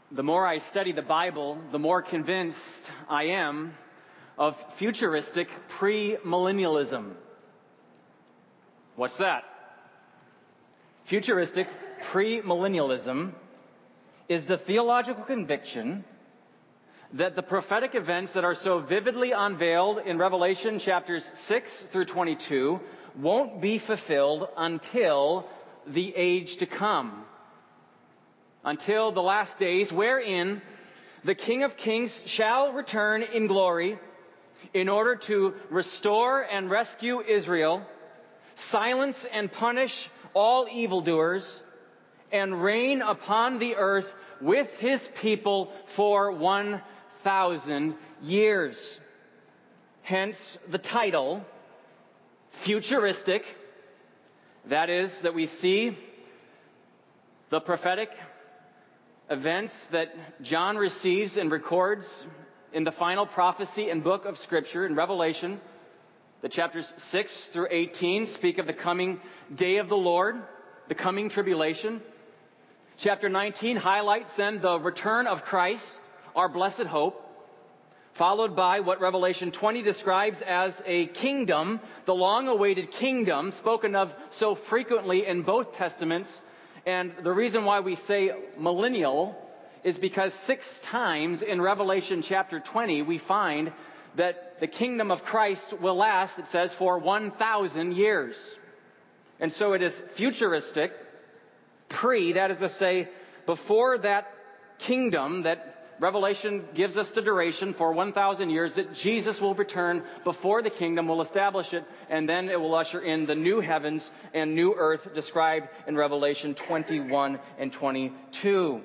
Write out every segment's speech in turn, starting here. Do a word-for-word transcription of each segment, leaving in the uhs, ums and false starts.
The more I study the Bible, the more convinced I am of futuristic premillennialism. What's that? Futuristic premillennialism is the theological conviction that the prophetic events that are so vividly unveiled in Revelation chapters six through twenty-two won't be fulfilled until the age to come. Until the last days, wherein the King of Kings shall return in glory in order to restore and rescue Israel, silence and punish all evildoers, and reign upon the earth with his people for one thousand years. Hence the title, futuristic. That is, that we see the prophetic events that John receives and records in the final prophecy and book of Scripture in Revelation. The chapters six through eighteen speak of the coming day of the Lord, the coming tribulation. Chapter nineteen highlights then the return of Christ, our blessed hope, followed by what Revelation twenty describes as a kingdom, the long-awaited kingdom spoken of so frequently in both Testaments. And the reason why we say millennial is because six times in Revelation chapter twenty we find that the kingdom of Christ will last, it says, for one thousand years. And so it is futuristic, pre, that is to say, before that kingdom that Revelation gives us the duration for one thousand years, that Jesus will return before the kingdom will establish it, and then it will usher in the new heavens and new earth described in Revelation twenty-one and twenty-two.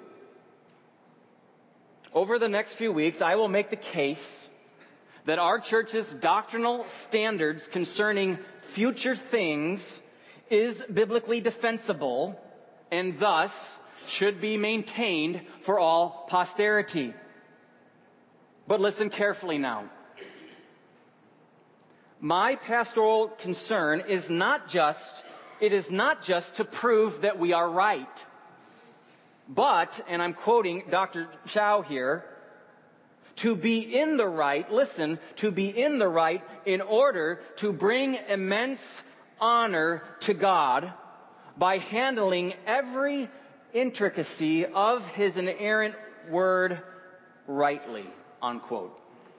Over the next few weeks, I will make the case that our church's doctrinal standards concerning future things is biblically defensible and thus should be maintained for all posterity. But listen carefully now. My pastoral concern is not just, it is not just to prove that we are right, but, and I'm quoting Doctor Chow here, to be in the right, listen, to be in the right in order to bring immense honor to God by handling every intricacy of his inerrant word rightly, unquote.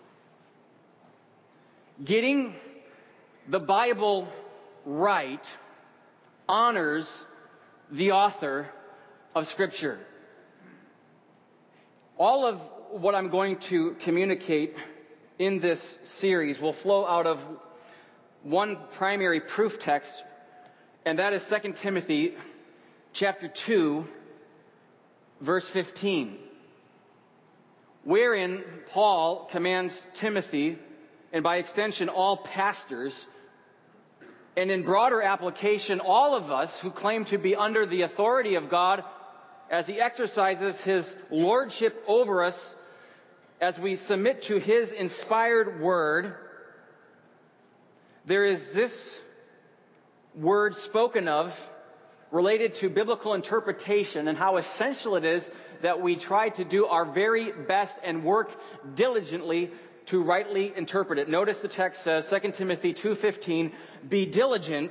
Getting the Bible right honors the author of Scripture. All of what I'm going to communicate in this series will flow out of one primary proof text, and that is Second Timothy chapter two, verse fifteen, wherein Paul commands Timothy, and by extension all pastors, and in broader application all of us who claim to be under the authority of God as he exercises his lordship over us, as we submit to his inspired word. There is this word spoken of related to biblical interpretation and how essential it is that we try to do our very best and work diligently to rightly interpret it. Notice the text says, Second Timothy two fifteen, be diligent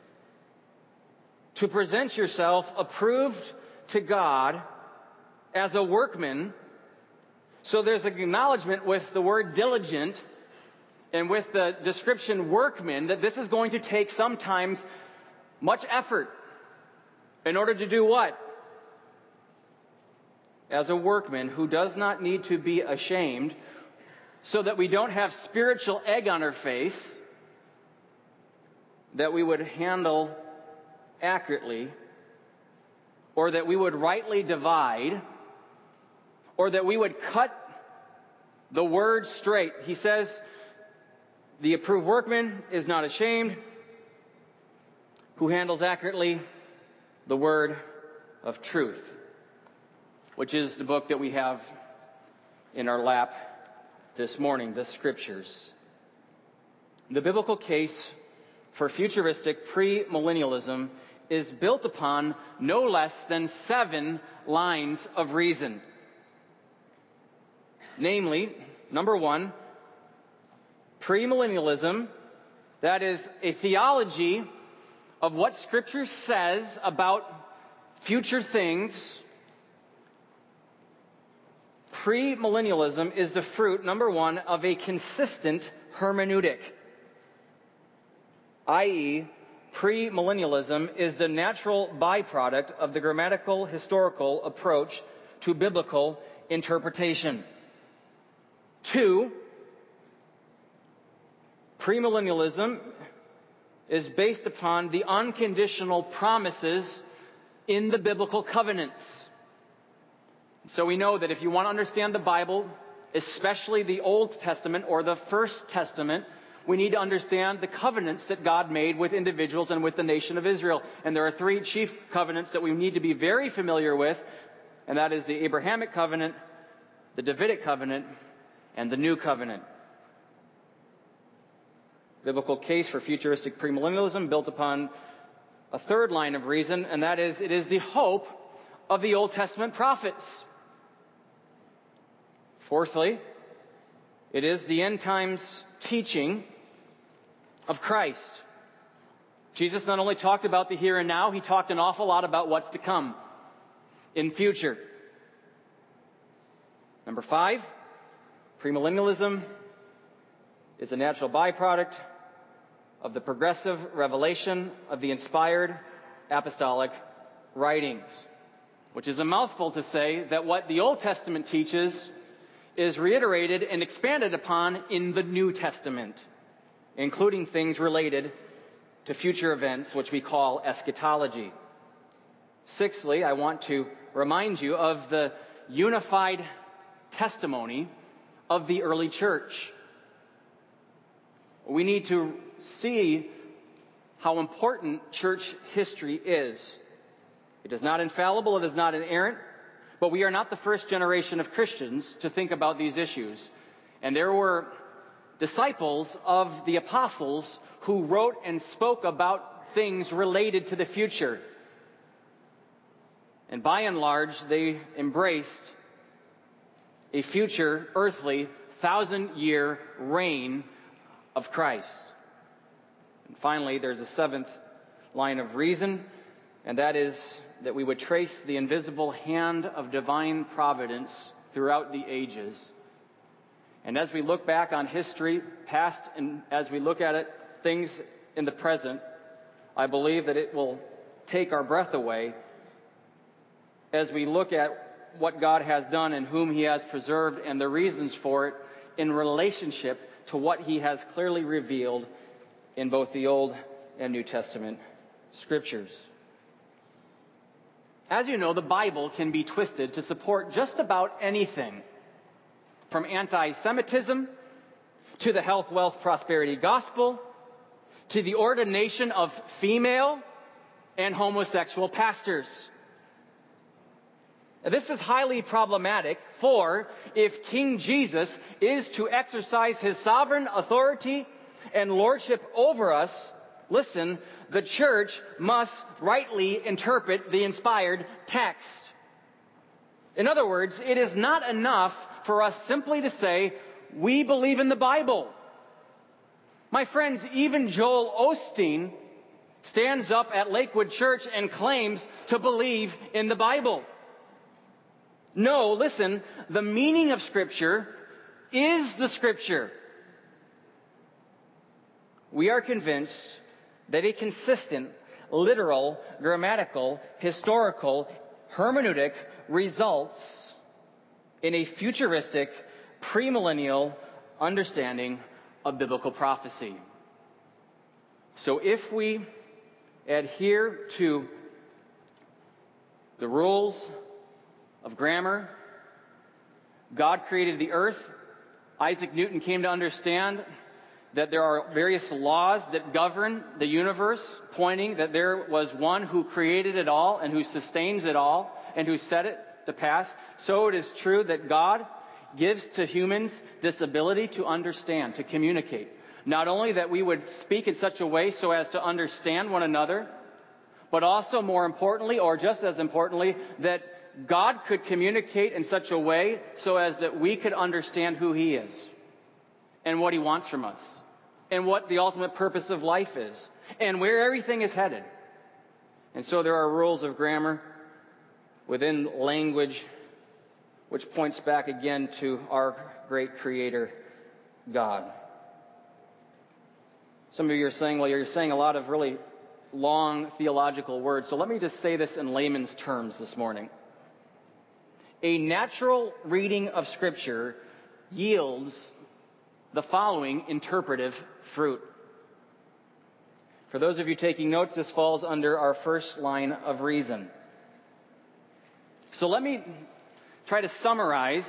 to present yourself approved to God as a workman. So there's an acknowledgement with the word diligent and with the description workman that this is going to take sometimes much effort. In order to do what? As a workman who does not need to be ashamed, so that we don't have spiritual egg on our face, that we would handle accurately, or that we would rightly divide, or that we would cut the word straight. He says, the approved workman is not ashamed, who handles accurately the word of truth, which is the book that we have in our lap this morning, the Scriptures. The biblical case for futuristic premillennialism is built upon no less than seven lines of reason. Namely, number one, premillennialism, that is a theology of what Scripture says about future things. Premillennialism is the fruit, number one, of a consistent hermeneutic, that is, premillennialism is the natural byproduct of the grammatical historical approach to biblical interpretation. Two, premillennialism is based upon the unconditional promises in the biblical covenants. So we know that if you want to understand the Bible, especially the Old Testament or the First Testament, we need to understand the covenants that God made with individuals and with the nation of Israel. And there are three chief covenants that we need to be very familiar with, and that is the Abrahamic covenant, the Davidic covenant, and the New Covenant. Biblical case for futuristic premillennialism built upon a third line of reason, and that is, it is the hope of the Old Testament prophets. Fourthly, it is the end times teaching of Christ. Jesus not only talked about the here and now, he talked an awful lot about what's to come in future. Number five, premillennialism is a natural byproduct of the progressive revelation of the inspired apostolic writings, which is a mouthful to say that what the Old Testament teaches is reiterated and expanded upon in the New Testament, including things related to future events, which we call eschatology. Sixthly, I want to remind you of the unified testimony of the early church. We need to see how important church history is. It is not infallible, it is not inerrant, but we are not the first generation of Christians to think about these issues. And there were disciples of the apostles who wrote and spoke about things related to the future. And by and large, they embraced a future earthly thousand-year reign of Christ. And finally, there's a seventh line of reason, and that is that we would trace the invisible hand of divine providence throughout the ages. And as we look back on history, past, and as we look at it, things in the present, I believe that it will take our breath away as we look at what God has done and whom He has preserved and the reasons for it in relationship to what He has clearly revealed in both the Old and New Testament Scriptures. As you know, the Bible can be twisted to support just about anything, from anti-Semitism to the health, wealth, prosperity gospel to the ordination of female and homosexual pastors. This is highly problematic, for if King Jesus is to exercise His sovereign authority and lordship over us, listen, the church must rightly interpret the inspired text. In other words, it is not enough for us simply to say, we believe in the Bible. My friends, even Joel Osteen stands up at Lakewood Church and claims to believe in the Bible. No, listen, the meaning of Scripture is the Scripture. We are convinced that a consistent, literal, grammatical, historical hermeneutic results in a futuristic, premillennial understanding of biblical prophecy. So if we adhere to the rules of grammar, God created the earth. Isaac Newton came to understand that there are various laws that govern the universe, pointing that there was one who created it all and who sustains it all and who set it to pass. So it is true that God gives to humans this ability to understand, to communicate. Not only that we would speak in such a way so as to understand one another, but also more importantly, or just as importantly, that God could communicate in such a way so as that we could understand who He is and what He wants from us and what the ultimate purpose of life is and where everything is headed. And so there are rules of grammar within language which points back again to our great Creator, God. Some of you are saying, well, you're saying a lot of really long theological words, so let me just say this in layman's terms this morning. A natural reading of Scripture yields the following interpretive fruit. For those of you taking notes, this falls under our first line of reason. So let me try to summarize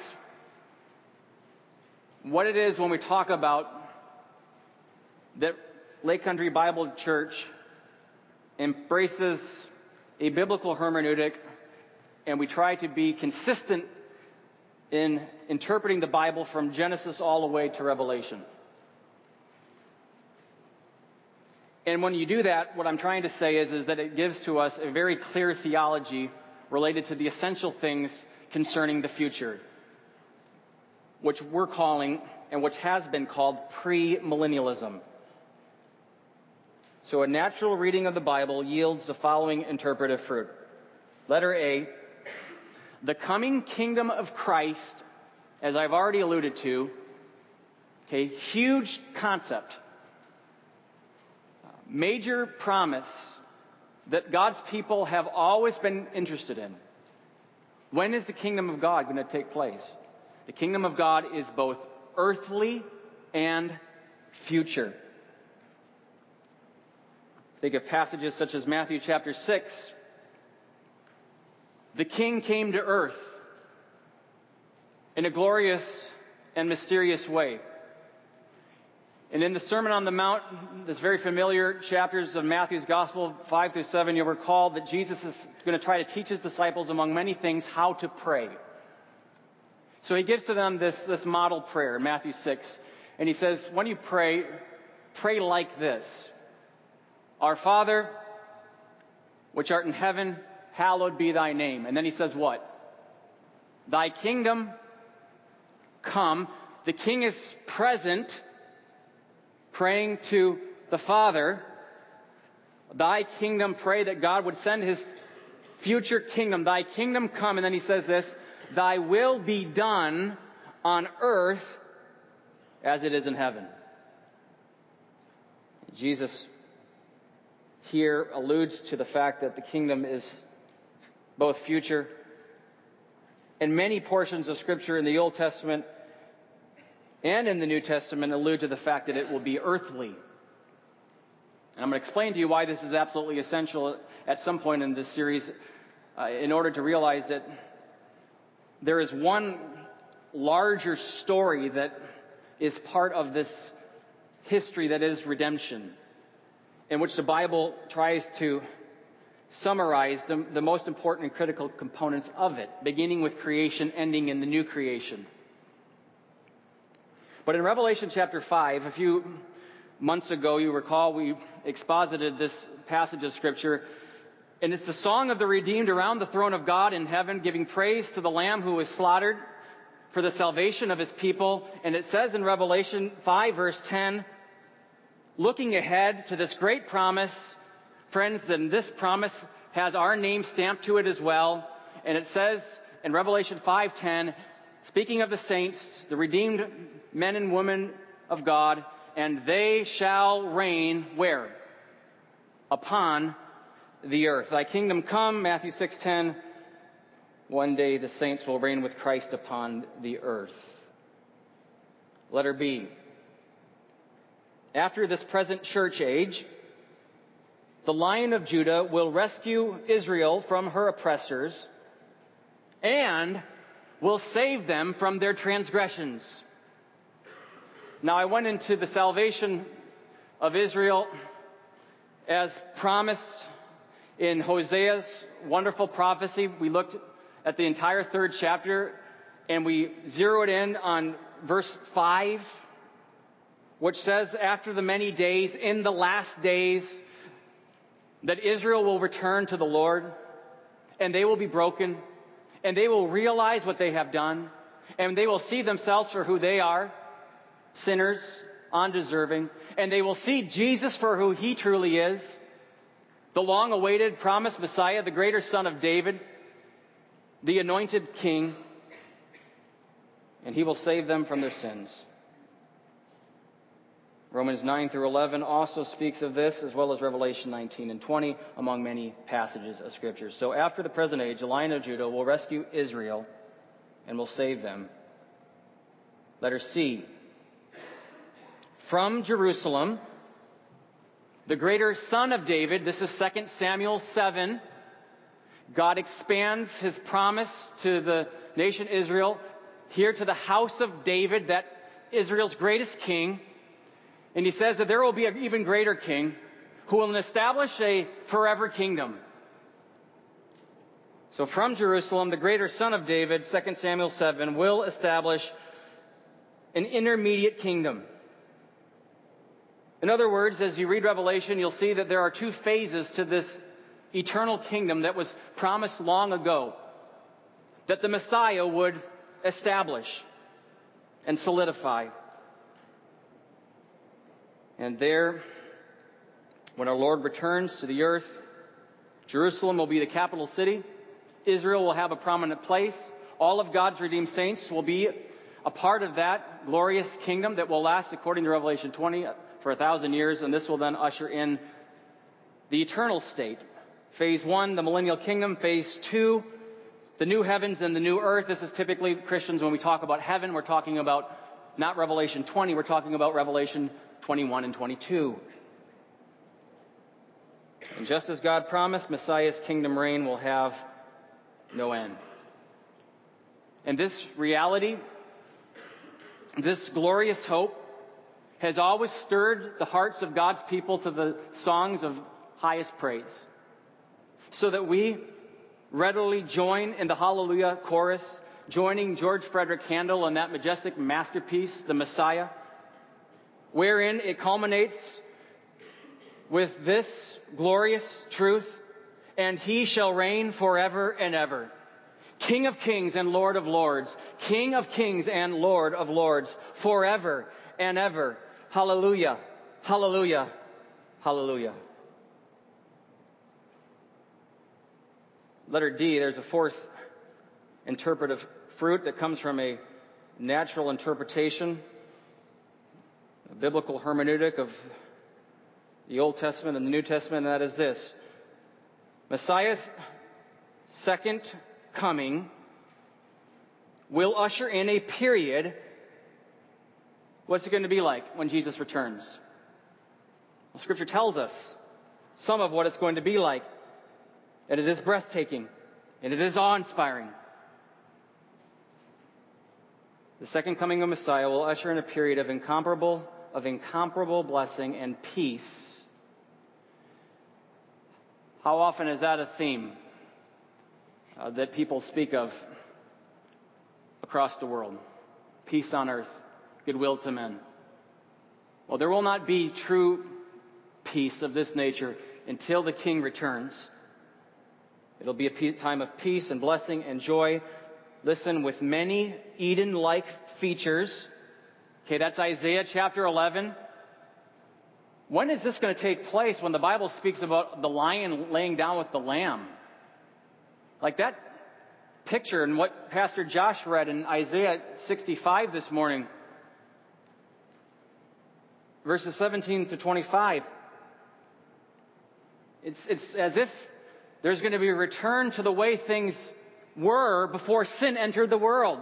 what it is when we talk about that Lake Country Bible Church embraces a biblical hermeneutic, and we try to be consistent in interpreting the Bible from Genesis all the way to Revelation. And when you do that, what I'm trying to say is, is that it gives to us a very clear theology related to the essential things concerning the future, which we're calling, and which has been called, premillennialism. So a natural reading of the Bible yields the following interpretive fruit. Letter A, the coming kingdom of Christ, as I've already alluded to, okay, huge concept, major promise that God's people have always been interested in. When is the kingdom of God going to take place? The kingdom of God is both earthly and future. Think of passages such as Matthew chapter six. The King came to earth in a glorious and mysterious way. And in the Sermon on the Mount, this very familiar chapters of Matthew's Gospel, five through seven, you'll recall that Jesus is going to try to teach His disciples, among many things, how to pray. So He gives to them this, this model prayer in Matthew six. And He says, when you pray, pray like this. Our Father, which art in heaven, hallowed be Thy name. And then He says what? Thy kingdom come. The King is present, praying to the Father. Thy kingdom, pray that God would send His future kingdom. Thy kingdom come. And then He says this, Thy will be done on earth as it is in heaven. Jesus here alludes to the fact that the kingdom is both future, and many portions of Scripture in the Old Testament and in the New Testament allude to the fact that it will be earthly. And I'm going to explain to you why this is absolutely essential at some point in this series uh, in order to realize that there is one larger story that is part of this history that is redemption, in which the Bible tries to summarize the, the most important and critical components of it, beginning with creation, ending in the new creation. But in Revelation chapter five, a few months ago, you recall, we exposited this passage of Scripture, and it's the song of the redeemed around the throne of God in heaven, giving praise to the Lamb who was slaughtered for the salvation of His people. And it says in Revelation five, verse ten, looking ahead to this great promise, friends, then this promise has our name stamped to it as well. And it says in Revelation five ten, speaking of the saints, the redeemed men and women of God, and they shall reign where? Upon the earth. Thy kingdom come, Matthew six ten. One day the saints will reign with Christ upon the earth. Letter B. After this present church age, the Lion of Judah will rescue Israel from her oppressors and will save them from their transgressions. Now, I went into the salvation of Israel as promised in Hosea's wonderful prophecy. We looked at the entire third chapter, and we zeroed in on verse five, which says, after the many days, in the last days, that Israel will return to the Lord, and they will be broken, And they will realize what they have done. And they will see themselves for who they are, sinners, undeserving. And they will see Jesus for who He truly is, the long-awaited, promised Messiah, the greater Son of David, the anointed King. And He will save them from their sins. Romans nine through eleven also speaks of this, as well as Revelation nineteen and twenty, among many passages of Scripture. So after the present age, the Lion of Judah will rescue Israel and will save them. Letter C. From Jerusalem, the greater Son of David, this is Second Samuel seven, God expands His promise to the nation Israel, here to the house of David, that Israel's greatest king. And He says that there will be an even greater king who will establish a forever kingdom. So from Jerusalem, the greater Son of David, Second Samuel seven, will establish an intermediate kingdom. In other words, as you read Revelation, you'll see that there are two phases to this eternal kingdom that was promised long ago, that the Messiah would establish and solidify. And there, when our Lord returns to the earth, Jerusalem will be the capital city. Israel will have a prominent place. All of God's redeemed saints will be a part of that glorious kingdom that will last, according to Revelation twenty, for a thousand years. And this will then usher in the eternal state. Phase one, the millennial kingdom. Phase two, the new heavens and the new earth. This is typically, Christians, when we talk about heaven, we're talking about not Revelation twenty, we're talking about Revelation twenty-one and twenty-two. And just as God promised, Messiah's kingdom reign will have no end. And this reality, this glorious hope, has always stirred the hearts of God's people to the songs of highest praise, so that we readily join in the Hallelujah chorus, joining George Frederick Handel in that majestic masterpiece, The Messiah, wherein it culminates with this glorious truth: and He shall reign forever and ever. King of kings and Lord of lords. King of kings and Lord of lords. Forever and ever. Hallelujah. Hallelujah. Hallelujah. Letter D, there's a fourth interpretive fruit that comes from a natural interpretation, a biblical hermeneutic of the Old Testament and the New Testament, and that is this: Messiah's second coming will usher in a period. What's it going to be like when Jesus returns? Well, Scripture tells us some of what it's going to be like. And it is breathtaking. And it is awe-inspiring. The second coming of Messiah will usher in a period of incomparable, of incomparable blessing and peace. How often is that a theme uh, that people speak of across the world? Peace on earth, goodwill to men. Well, there will not be true peace of this nature until the King returns. It'll be a time of peace and blessing and joy. Listen, with many Eden-like features. Okay, that's Isaiah chapter eleven. When is this going to take place when the Bible speaks about the lion laying down with the lamb? Like that picture and what Pastor Josh read in Isaiah sixty-five this morning. Verses seventeen to twenty-five. It's, it's as if there's going to be a return to the way things were before sin entered the world.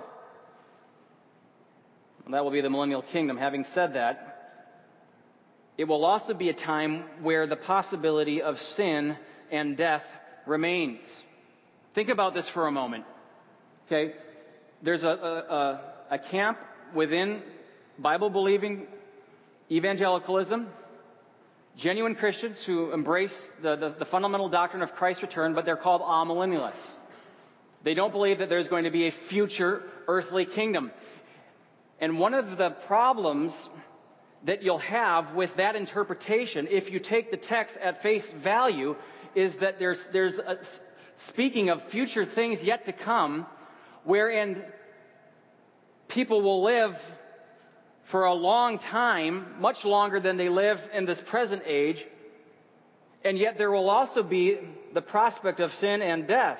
And that will be the millennial kingdom. Having said that, it will also be a time where the possibility of sin and death remains. Think about this for a moment. Okay, there's a, a, a camp within Bible-believing evangelicalism, genuine Christians who embrace the, the, the fundamental doctrine of Christ's return, but they're called amillennialists. They don't believe that there's going to be a future earthly kingdom. And one of the problems that you'll have with that interpretation, if you take the text at face value, is that there's, there's a, speaking of future things yet to come, wherein people will live for a long time, much longer than they live in this present age, and yet there will also be the prospect of sin and death.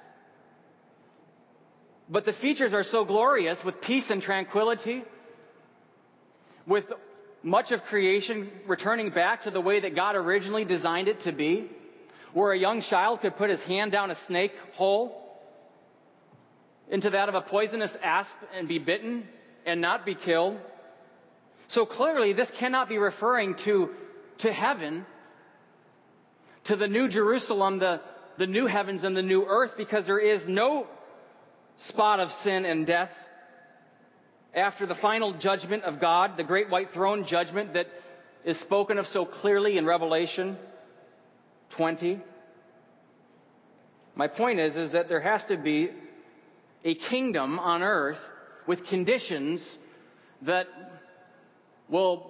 But the features are so glorious, with peace and tranquility, with much of creation returning back to the way that God originally designed it to be, where a young child could put his hand down a snake hole into that of a poisonous asp and be bitten and not be killed. So clearly this cannot be referring to, to heaven, to the new Jerusalem, the, the new heavens and the new earth, because there is no spot of sin and death after the final judgment of God, the great white throne judgment that is spoken of so clearly in Revelation twenty. My point is, is that there has to be a kingdom on earth with conditions that will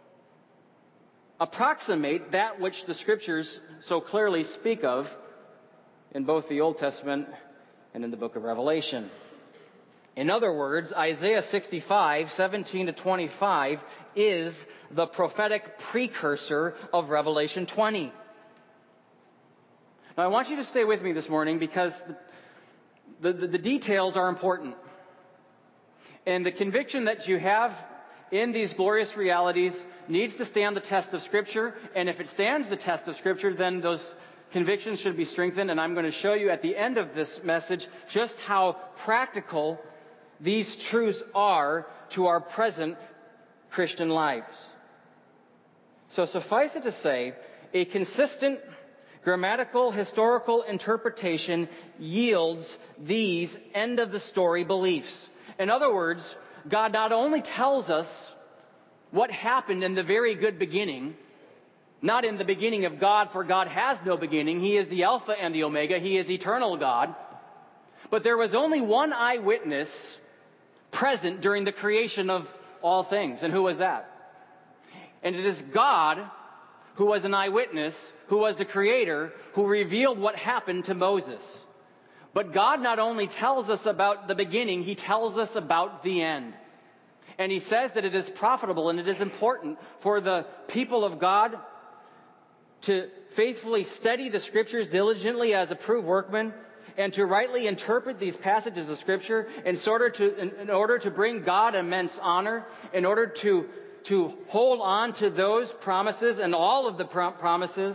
approximate that which the Scriptures so clearly speak of in both the Old Testament and in the book of Revelation. In other words, Isaiah sixty-five, seventeen to twenty-five is the prophetic precursor of Revelation twenty. Now I want you to stay with me this morning because the, the, the details are important. And the conviction that you have in these glorious realities needs to stand the test of Scripture. And if it stands the test of Scripture, then those convictions should be strengthened. And I'm going to show you at the end of this message just how practical these truths are to our present Christian lives. So suffice it to say, a consistent grammatical, historical interpretation yields these end-of-the-story beliefs. In other words, God not only tells us what happened in the very good beginning, not in the beginning of God, for God has no beginning. He is the Alpha and the Omega. He is eternal God. But there was only one eyewitness present during the creation of all things. And who was that? And it is God who was an eyewitness, who was the creator, who revealed what happened to Moses. But God not only tells us about the beginning, He tells us about the end. And He says that it is profitable and it is important for the people of God to faithfully study the Scriptures diligently as approved workmen, and to rightly interpret these passages of Scripture in order to, in, in order to bring God immense honor, in order to, to hold on to those promises and all of the prom- promises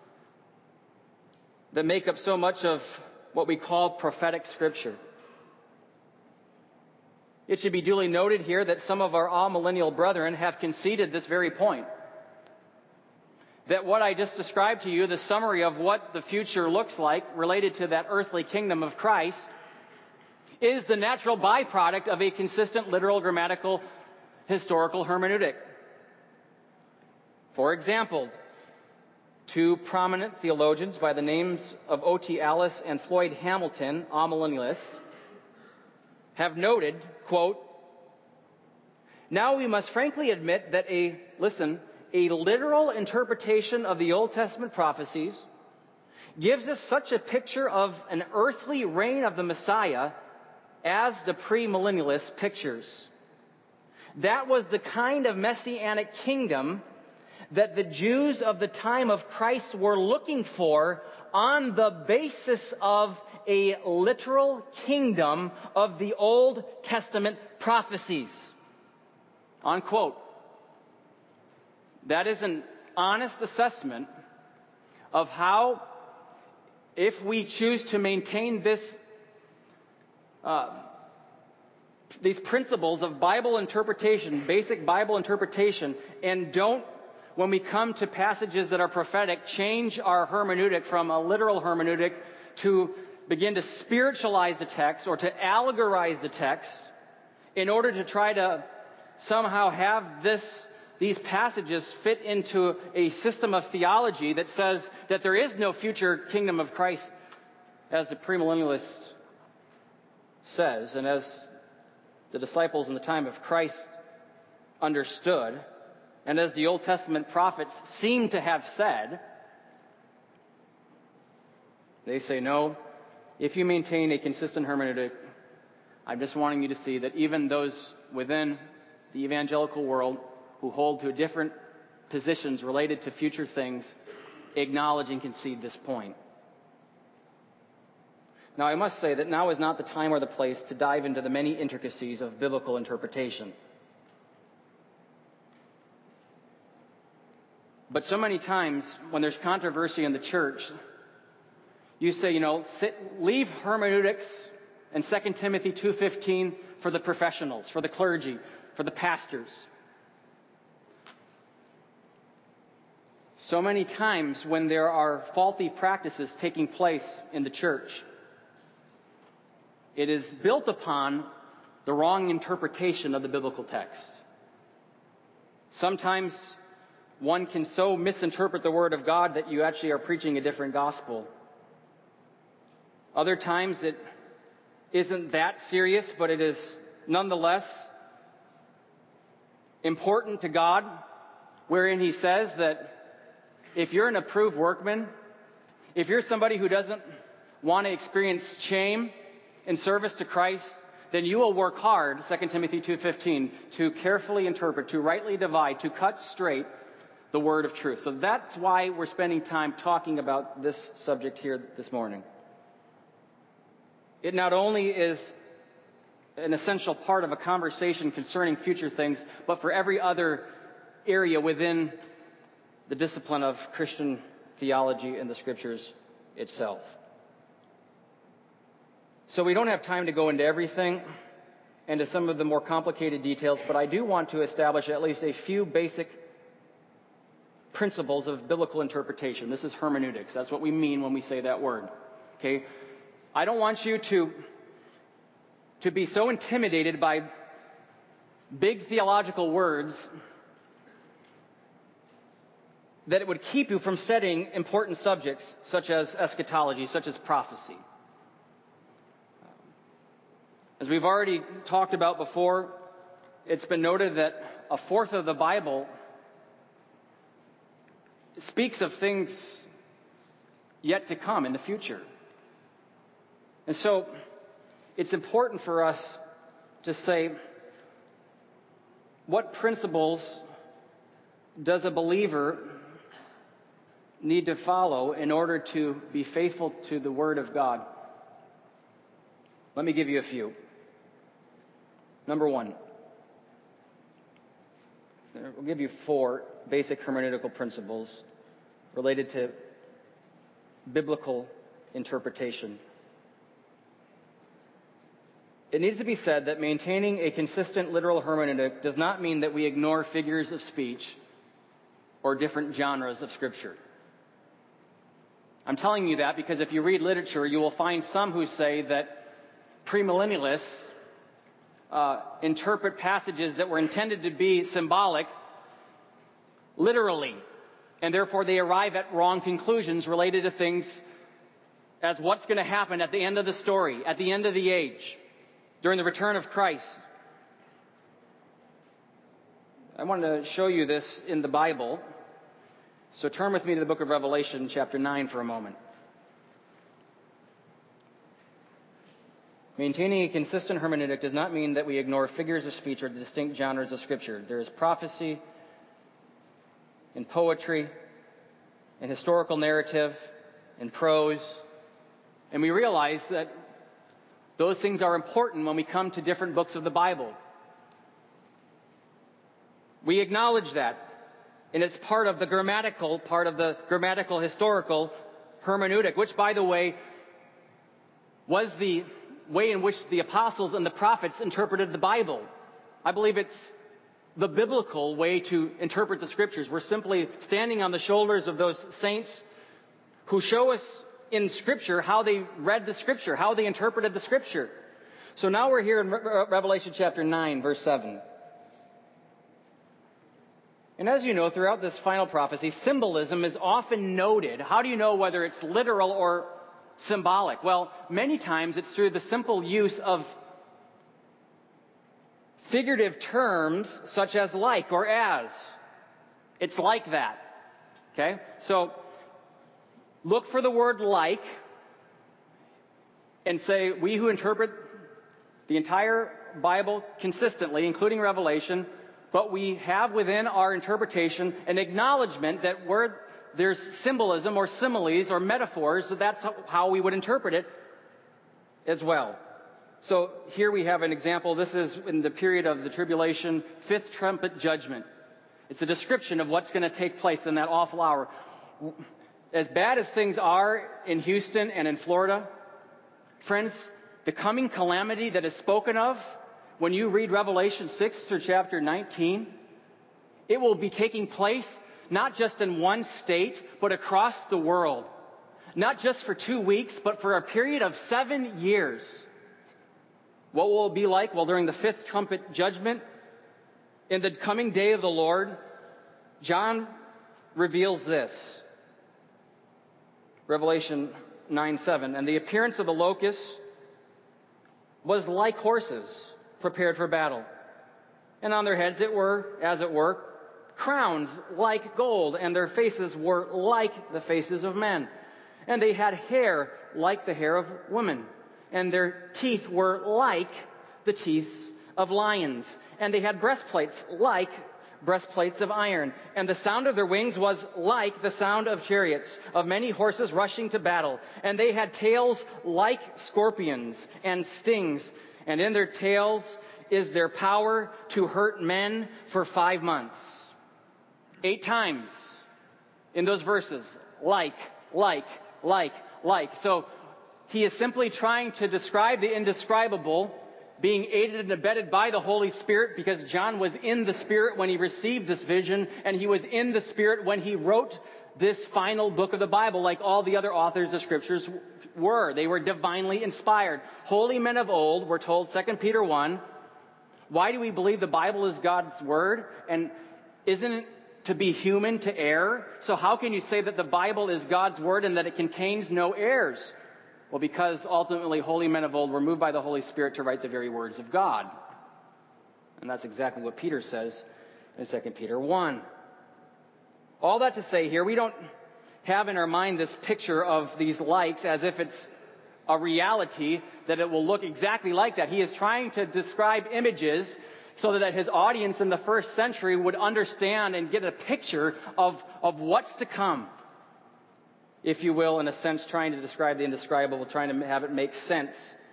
that make up so much of what we call prophetic Scripture. It should be duly noted here that some of our all-millennial brethren have conceded this very point. That what I just described to you, the summary of what the future looks like related to that earthly kingdom of Christ, is the natural byproduct of a consistent literal, grammatical, historical hermeneutic. For example, two prominent theologians by the names of O T Alice and Floyd Hamilton, amillennialists, have noted, quote, "Now we must frankly admit that a, listen, a literal interpretation of the Old Testament prophecies gives us such a picture of an earthly reign of the Messiah as the premillennialist pictures. That was the kind of messianic kingdom that the Jews of the time of Christ were looking for on the basis of a literal kingdom of the Old Testament prophecies." Unquote. That is an honest assessment of how, if we choose to maintain this, uh, these principles of Bible interpretation, basic Bible interpretation, and don't, when we come to passages that are prophetic, change our hermeneutic from a literal hermeneutic to begin to spiritualize the text or to allegorize the text in order to try to somehow have this these passages fit into a system of theology that says that there is no future kingdom of Christ, as the premillennialist says, and as the disciples in the time of Christ understood, and as the Old Testament prophets seem to have said. They say, no, if you maintain a consistent hermeneutic, I'm just wanting you to see that even those within the evangelical world who hold to different positions related to future things acknowledge and concede this point. Now, I must say that now is not the time or the place to dive into the many intricacies of biblical interpretation. But so many times when there's controversy in the church, you say, you know, sit, leave hermeneutics and Second Timothy two fifteen for the professionals, for the clergy, for the pastors. So many times when there are faulty practices taking place in the church, it is built upon the wrong interpretation of the biblical text. Sometimes one can so misinterpret the Word of God that you actually are preaching a different gospel. Other times it isn't that serious, but it is nonetheless important to God, wherein He says that if you're an approved workman, if you're somebody who doesn't want to experience shame in service to Christ, then you will work hard, Second Timothy two fifteen, to carefully interpret, to rightly divide, to cut straight the word of truth. So that's why we're spending time talking about this subject here this morning. It not only is an essential part of a conversation concerning future things, but for every other area within the discipline of Christian theology and the Scriptures itself. So we don't have time to go into everything and to some of the more complicated details, but I do want to establish at least a few basic principles of biblical interpretation. This is hermeneutics. That's what we mean when we say that word. Okay? I don't want you to, to be so intimidated by big theological words that it would keep you from studying important subjects such as eschatology, such as prophecy. As we've already talked about before, it's been noted that a fourth of the Bible speaks of things yet to come in the future. And so it's important for us to say, what principles does a believer need to follow in order to be faithful to the Word of God? Let me give you a few. Number one, we'll give you four basic hermeneutical principles related to biblical interpretation. It needs to be said that maintaining a consistent literal hermeneutic does not mean that we ignore figures of speech or different genres of Scripture. I'm telling you that because if you read literature, you will find some who say that premillennialists uh, interpret passages that were intended to be symbolic literally, and therefore they arrive at wrong conclusions related to things as what's going to happen at the end of the story, at the end of the age, during the return of Christ. I want to show you this in the Bible. So turn with me to the book of Revelation, chapter nine, for a moment. Maintaining a consistent hermeneutic does not mean that we ignore figures of speech or distinct genres of Scripture. There is prophecy and poetry and historical narrative and prose. And we realize that those things are important when we come to different books of the Bible. We acknowledge that. And it's part of the grammatical, part of the grammatical historical hermeneutic, which, by the way, was the way in which the apostles and the prophets interpreted the Bible. I believe it's the biblical way to interpret the Scriptures. We're simply standing on the shoulders of those saints who show us in Scripture how they read the Scripture, how they interpreted the Scripture. So now we're here in Re- Revelation chapter nine, verse seven. And as you know, throughout this final prophecy, symbolism is often noted. How do you know whether it's literal or symbolic? Well, many times it's through the simple use of figurative terms such as like or as. It's like that. Okay? So, look for the word like and say, we who interpret the entire Bible consistently, including Revelation, but we have within our interpretation an acknowledgement that where there's symbolism or similes or metaphors, that that's how we would interpret it as well. So here we have an example. This is in the period of the tribulation, fifth trumpet judgment. It's a description of what's going to take place in that awful hour. As bad as things are in Houston and in Florida, friends, the coming calamity that is spoken of when you read Revelation six through chapter nineteen, it will be taking place not just in one state, but across the world. Not just for two weeks, but for a period of seven years. What will it be like? Well, during the fifth trumpet judgment, in the coming day of the Lord, John reveals this. Revelation nine seven, and the appearance of the locusts was like horses prepared for battle. And on their heads it were, as it were, crowns like gold, and their faces were like the faces of men. And they had hair like the hair of women, and their teeth were like the teeth of lions. And they had breastplates like breastplates of iron. And the sound of their wings was like the sound of chariots, of many horses rushing to battle. And they had tails like scorpions and stings. And in their tails is their power to hurt men for five months. Eight times in those verses. Like, like, like, like. So he is simply trying to describe the indescribable, being aided and abetted by the Holy Spirit, because John was in the Spirit when he received this vision, and he was in the Spirit when he wrote this final book of the Bible, like all the other authors of Scriptures were. They were divinely inspired. Holy men of old, we're told, Second Peter one. Why do we believe the Bible is God's Word? And isn't it to be human to err? So how can you say that the Bible is God's Word and that it contains no errors? Well, because ultimately holy men of old were moved by the Holy Spirit to write the very words of God. And that's exactly what Peter says in Second Peter one. All that to say here, we don't have in our mind this picture of these lights as if it's a reality, that it will look exactly like that. He is trying to describe images so that his audience in the first century would understand and get a picture of, of what's to come. If you will, in a sense, trying to describe the indescribable, trying to have it make sense.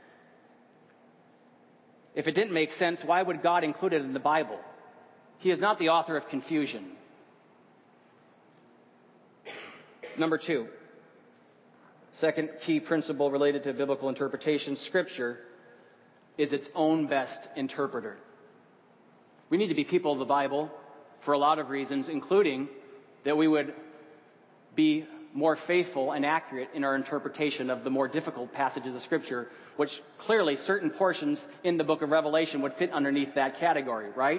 If it didn't make sense, why would God include it in the Bible? He is not the author of confusion. Number two, second key principle related to biblical interpretation, Scripture is its own best interpreter. We need to be people of the Bible for a lot of reasons, including that we would be more faithful and accurate in our interpretation of the more difficult passages of Scripture, which clearly certain portions in the book of Revelation would fit underneath that category, right?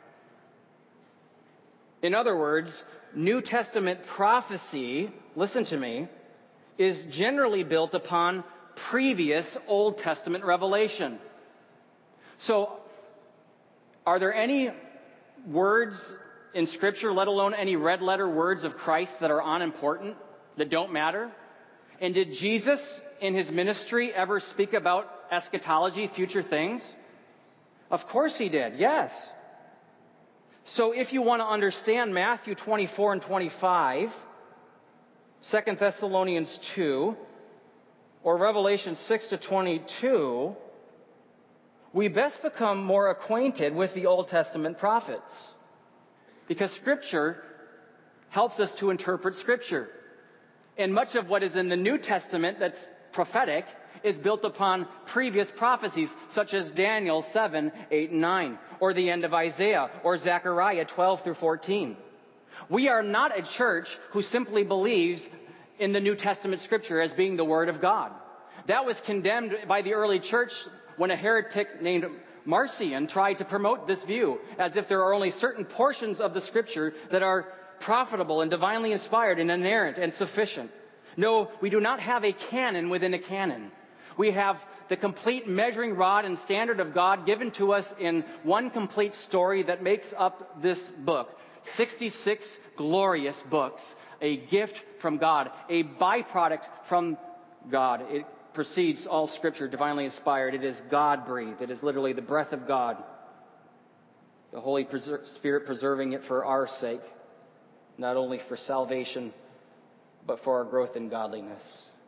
In other words, New Testament prophecy, listen to me, is generally built upon previous Old Testament revelation. So, are there any words in Scripture, let alone any red letter words of Christ, that are unimportant, that don't matter? And did Jesus in his ministry ever speak about eschatology, future things? Of course he did, yes. So if you want to understand Matthew twenty-four and twenty-five, Second Thessalonians two, or Revelation six to twenty-two, we best become more acquainted with the Old Testament prophets. Because Scripture helps us to interpret Scripture. And much of what is in the New Testament that's prophetic is built upon previous prophecies, such as Daniel seven, eight, and nine, or the end of Isaiah, or Zechariah twelve through fourteen. We are not a church who simply believes in the New Testament Scripture as being the Word of God. That was condemned by the early church when a heretic named Marcion tried to promote this view, as if there are only certain portions of the Scripture that are profitable and divinely inspired and inerrant and sufficient. No, we do not have a canon within a canon. We have the complete measuring rod and standard of God given to us in one complete story that makes up this book. sixty-six glorious books, a gift from God, a byproduct from God. It precedes all Scripture, divinely inspired. It is God-breathed. It is literally the breath of God. The Holy Spirit preserving it for our sake, not only for salvation, but for our growth in godliness.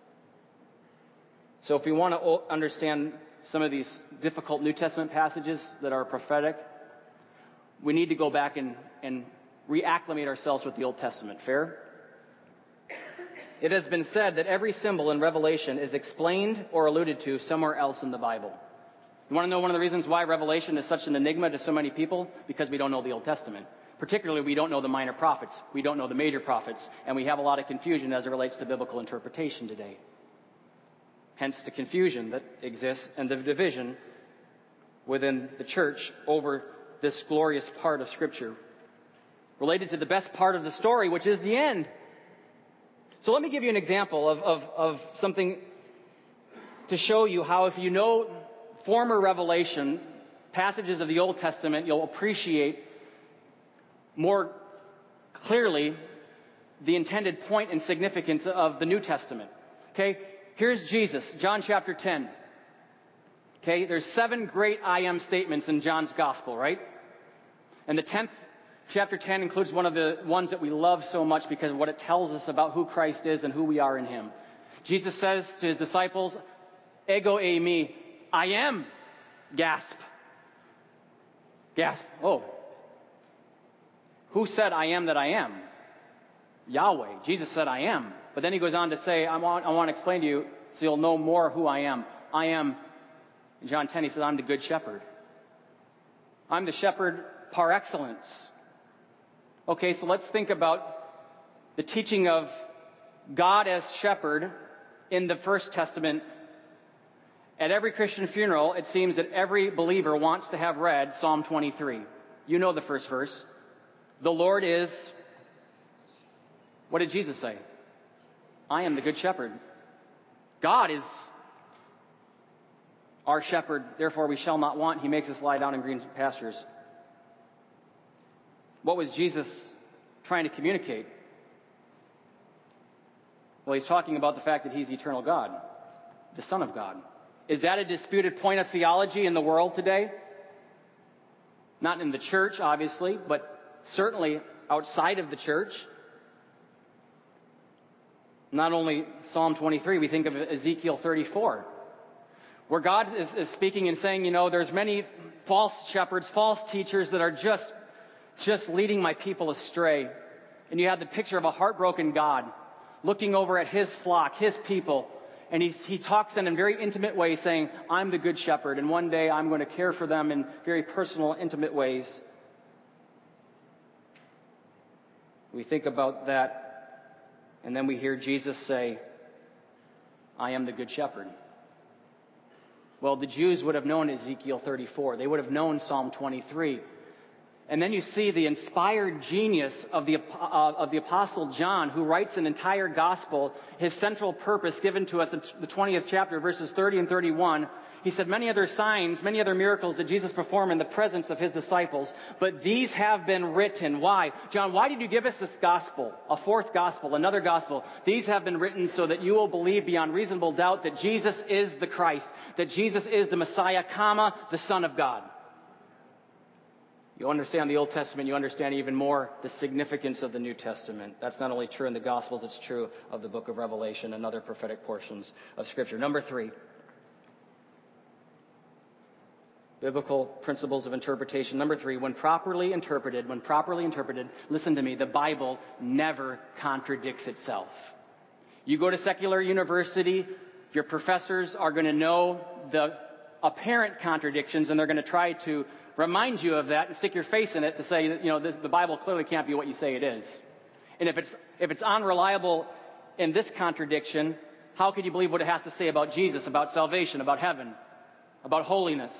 So if we want to understand some of these difficult New Testament passages that are prophetic, we need to go back and, and reacclimate ourselves with the Old Testament. Fair? It has been said that every symbol in Revelation is explained or alluded to somewhere else in the Bible. You want to know one of the reasons why Revelation is such an enigma to so many people? Because we don't know the Old Testament. Particularly, we don't know the minor prophets. We don't know the major prophets. And we have a lot of confusion as it relates to biblical interpretation today. Hence the confusion that exists and the division within the church over this glorious part of Scripture, related to the best part of the story, which is the end. So let me give you an example of, of, of something to show you how, if you know former Revelation, passages of the Old Testament, you'll appreciate more clearly the intended point and significance of the New Testament. Okay, here's Jesus, John chapter ten. Okay, there's seven great I am statements in John's gospel, right? And the tenth, chapter ten, includes one of the ones that we love so much because of what it tells us about who Christ is and who we are in Him. Jesus says to His disciples, Ego eimi, I am. Gasp. Gasp. Oh. Who said I am that I am? Yahweh. Jesus said I am. But then He goes on to say, I want, I want to explain to you so you'll know more who I am. I am, in John ten, He says, I'm the good shepherd. I'm the shepherd par excellence. Okay, so let's think about the teaching of God as shepherd in the First Testament. At every Christian funeral, it seems that every believer wants to have read Psalm twenty-three. You know the first verse. The Lord is, what did Jesus say? I am the good shepherd. God is our shepherd, therefore we shall not want. He makes us lie down in green pastures. What was Jesus trying to communicate? Well, He's talking about the fact that He's eternal God, the Son of God. Is that a disputed point of theology in the world today? Not in the church, obviously, but certainly outside of the church. Not only Psalm twenty-three, we think of Ezekiel thirty-four, where God is, is speaking and saying, you know, there's many false shepherds, false teachers that are just, just leading my people astray. And you have the picture of a heartbroken God looking over at His flock, His people. And he's, he talks in a very intimate way, saying, I'm the good shepherd, and one day I'm going to care for them in very personal, intimate ways. We think about that, and then we hear Jesus say, I am the good shepherd. Well, the Jews would have known Ezekiel thirty-four. They would have known Psalm twenty-three. And then you see the inspired genius of the, uh, of the Apostle John, who writes an entire gospel, his central purpose given to us in the twentieth chapter, verses thirty and thirty-one. He said, many other signs, many other miracles did Jesus perform in the presence of His disciples, but these have been written. Why? John, why did you give us this gospel? A fourth gospel, another gospel. These have been written so that you will believe beyond reasonable doubt that Jesus is the Christ, that Jesus is the Messiah, comma, the Son of God. You understand the Old Testament, you understand even more the significance of the New Testament. That's not only true in the Gospels, it's true of the book of Revelation and other prophetic portions of Scripture. Number three, biblical principles of interpretation. Number three, when properly interpreted, when properly interpreted, listen to me, the Bible never contradicts itself. You go to secular university, your professors are going to know the apparent contradictions, and they're going to try to remind you of that and stick your face in it to say, you know, this, the Bible clearly can't be what you say it is. And if it's if it's unreliable in this contradiction, how could you believe what it has to say about Jesus, about salvation, about heaven, about holiness?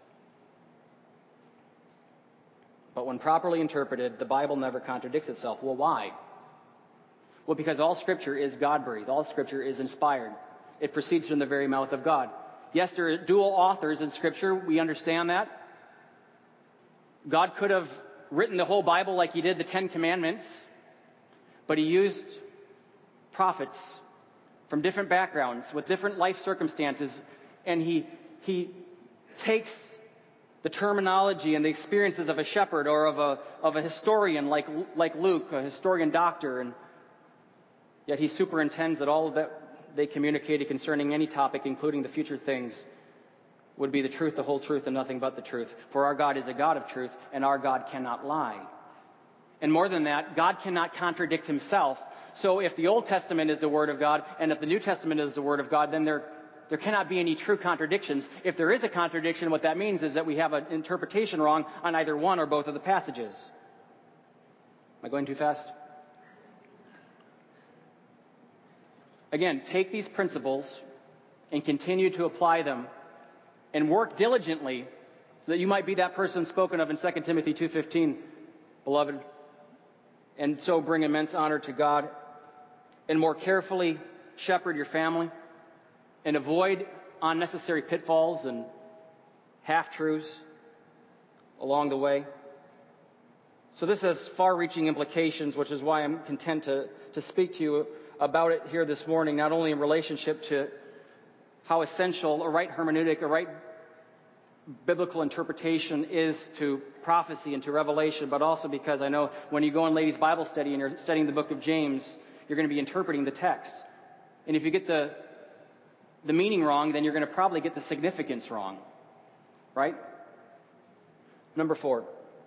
But when properly interpreted, the Bible never contradicts itself. Well, why? Well, because all Scripture is God-breathed. All Scripture is inspired. It proceeds from the very mouth of God. Yes, there are dual authors in Scripture. We understand that. God could have written the whole Bible like He did the Ten Commandments, but He used prophets from different backgrounds, with different life circumstances, and he, he takes the terminology and the experiences of a shepherd or of a, of a historian like, like Luke, a historian doctor, and yet he superintends that all that they communicated concerning any topic, including the future things, would be the truth, the whole truth, and nothing but the truth. For our God is a God of truth, and our God cannot lie. And more than that, God cannot contradict himself. So if the Old Testament is the Word of God, and if the New Testament is the Word of God, then there, there cannot be any true contradictions. If there is a contradiction, what that means is that we have an interpretation wrong on either one or both of the passages. Am I going too fast? Again, take these principles and continue to apply them and work diligently so that you might be that person spoken of in Second Timothy two fifteen, beloved, and so bring immense honor to God, and more carefully shepherd your family and avoid unnecessary pitfalls and half-truths along the way. So this has far-reaching implications, which is why I'm content to, to speak to you about it here this morning, not only in relationship to how essential a right hermeneutic, a right biblical interpretation is to prophecy and to revelation, but also because I know when you go in ladies' Bible study and you're studying the book of James, you're going to be interpreting the text. And if you get the, the meaning wrong, then you're going to probably get the significance wrong. Right? Number four.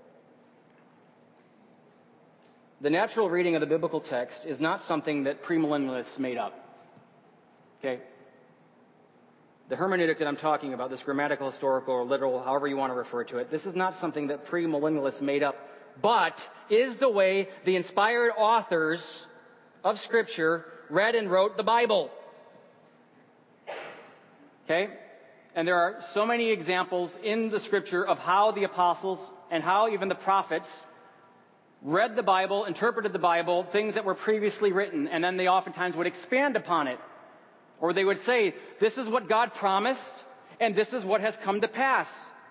The natural reading of the biblical text is not something that premillennialists made up. Okay? The hermeneutic that I'm talking about, this grammatical, historical, or literal, however you want to refer to it, this is not something that premillennialists made up, but is the way the inspired authors of Scripture read and wrote the Bible. Okay? And there are so many examples in the Scripture of how the apostles and how even the prophets read the Bible, interpreted the Bible, things that were previously written, and then they oftentimes would expand upon it. Or they would say, this is what God promised, and this is what has come to pass.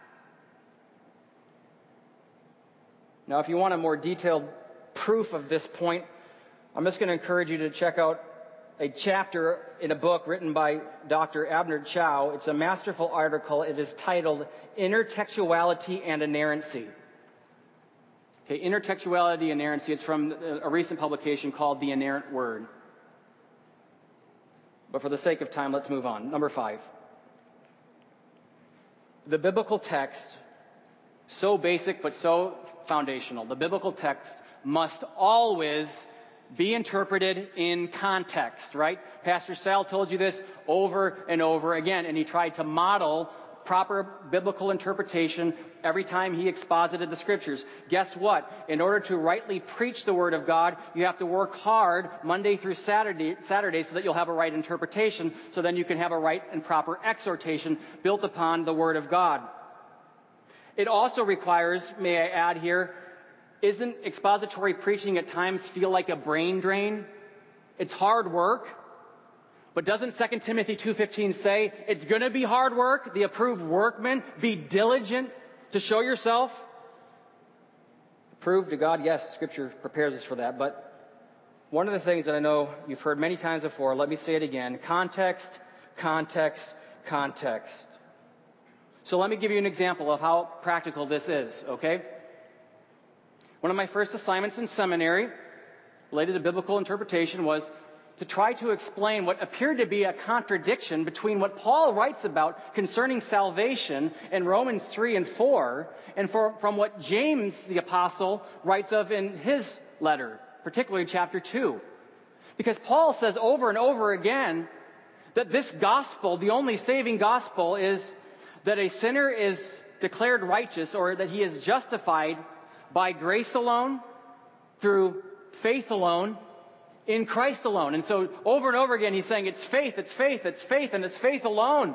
Now, if you want a more detailed proof of this point, I'm just going to encourage you to check out a chapter in a book written by Doctor Abner Chou. It's a masterful article. It is titled Intertextuality and Inerrancy. Okay, Intertextuality and Inerrancy. It's from a recent publication called The Inerrant Word. But for the sake of time, let's move on. Number five. The biblical text, so basic but so foundational, the biblical text must always be interpreted in context, right? Pastor Sal told you this over and over again, and he tried to model proper biblical interpretation every time he exposited the Scriptures. Guess what? In order to rightly preach the Word of God, you have to work hard Monday through Saturday, Saturday so that you'll have a right interpretation, so then you can have a right and proper exhortation built upon the Word of God. It also requires, may I add here, isn't expository preaching at times feel like a brain drain? It's hard work. But doesn't Second Timothy two fifteen say it's going to be hard work? The approved workman, be diligent to show yourself. Approved to God, yes, Scripture prepares us for that. But one of the things that I know you've heard many times before, let me say it again, context, context, context. So let me give you an example of how practical this is, okay? One of my first assignments in seminary related to biblical interpretation was to try to explain what appeared to be a contradiction between what Paul writes about concerning salvation in Romans three and four and for, from what James the Apostle writes of in his letter, particularly chapter two. Because Paul says over and over again that this gospel, the only saving gospel, is that a sinner is declared righteous or that he is justified by grace alone, through faith alone, in Christ alone. And so over and over again he's saying it's faith, it's faith, it's faith, and it's faith alone.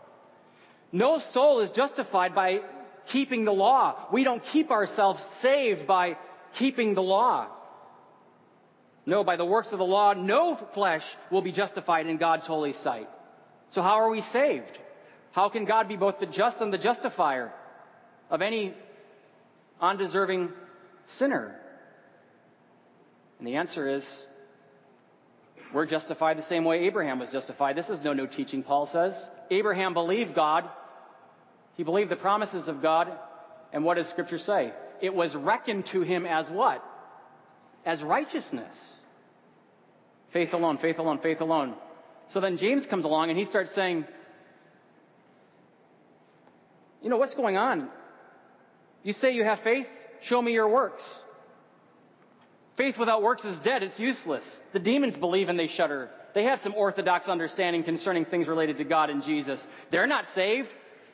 No soul is justified by keeping the law. We don't keep ourselves saved by keeping the law. No, by the works of the law, no flesh will be justified in God's holy sight. So how are we saved? How can God be both the just and the justifier of any undeserving sinner? And the answer is, We're justified the same way Abraham was justified. This is no new teaching, Paul says. Abraham believed God. He believed the promises of God. And what does Scripture say? It was reckoned to him as what? As righteousness. Faith alone, faith alone, faith alone. So then James comes along and he starts saying, you know, what's going on? You say you have faith? Show me your works. Faith without works is dead. It's useless. The demons believe and they shudder. They have some orthodox understanding concerning things related to God and Jesus. They're not saved.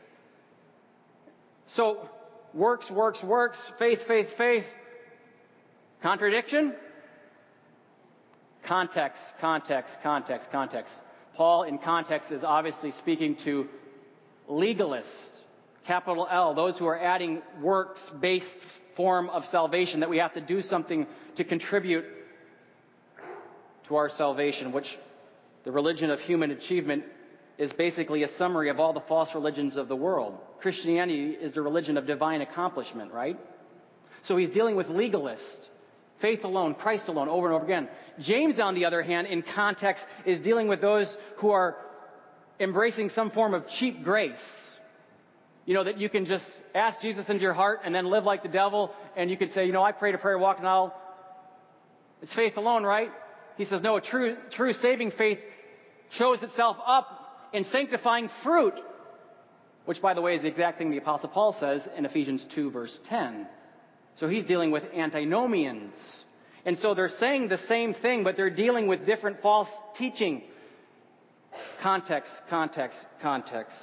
So, works, works, works, faith, faith, faith. Contradiction? Context, context, context, context. Paul, in context, is obviously speaking to legalists, capital L, those who are adding works-based form of salvation, that we have to do something to contribute to our salvation, which the religion of human achievement is basically a summary of all the false religions of the world. Christianity is the religion of divine accomplishment, right? So he's dealing with legalists. Faith alone, Christ alone, over and over again. James, on the other hand, in context, is dealing with those who are embracing some form of cheap grace. You know, that you can just ask Jesus into your heart and then live like the devil, and you could say, you know, I prayed a prayer, walked an aisle. It's faith alone, right? He says, no, true, true saving faith shows itself up in sanctifying fruit, which, by the way, is the exact thing the Apostle Paul says in Ephesians two, verse ten. So he's dealing with antinomians. And so they're saying the same thing, but they're dealing with different false teaching. Context, context, context.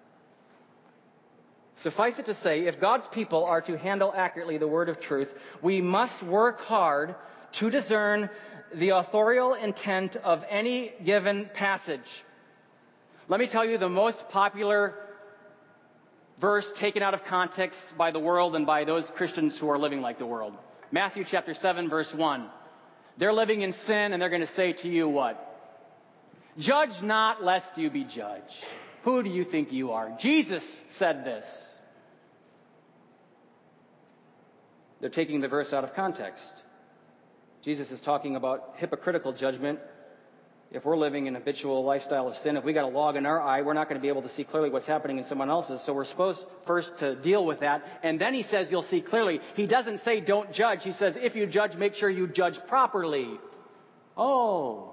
Suffice it to say, if God's people are to handle accurately the word of truth, we must work hard to discern the authorial intent of any given passage. Let me tell you the most popular verse taken out of context by the world and by those Christians who are living like the world. Matthew chapter seven, verse one. They're living in sin and they're going to say to you what? Judge not lest you be judged. Who do you think you are? Jesus said this. They're taking the verse out of context. Jesus is talking about hypocritical judgment. If we're living an habitual lifestyle of sin, if we got a log in our eye, we're not going to be able to see clearly what's happening in someone else's. So we're supposed first to deal with that. And then he says you'll see clearly. He doesn't say don't judge. He says if you judge, make sure you judge properly. Oh.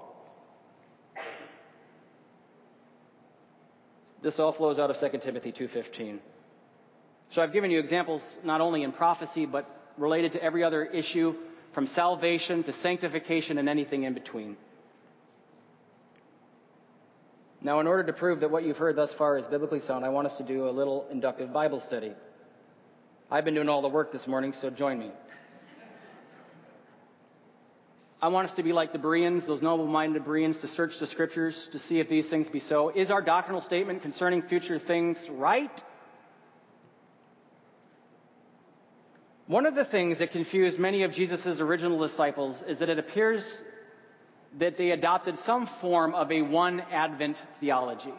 This all flows out of Second Timothy two fifteen. So I've given you examples not only in prophecy, but related to every other issue, from salvation to sanctification and anything in between. Now, in order to prove that what you've heard thus far is biblically sound, I want us to do a little inductive Bible study. I've been doing all the work this morning, so join me. I want us to be like the Bereans, those noble-minded Bereans, to search the Scriptures to see if these things be so. Is our doctrinal statement concerning future things right? One of the things that confused many of Jesus' original disciples is that it appears that they adopted some form of a one Advent theology.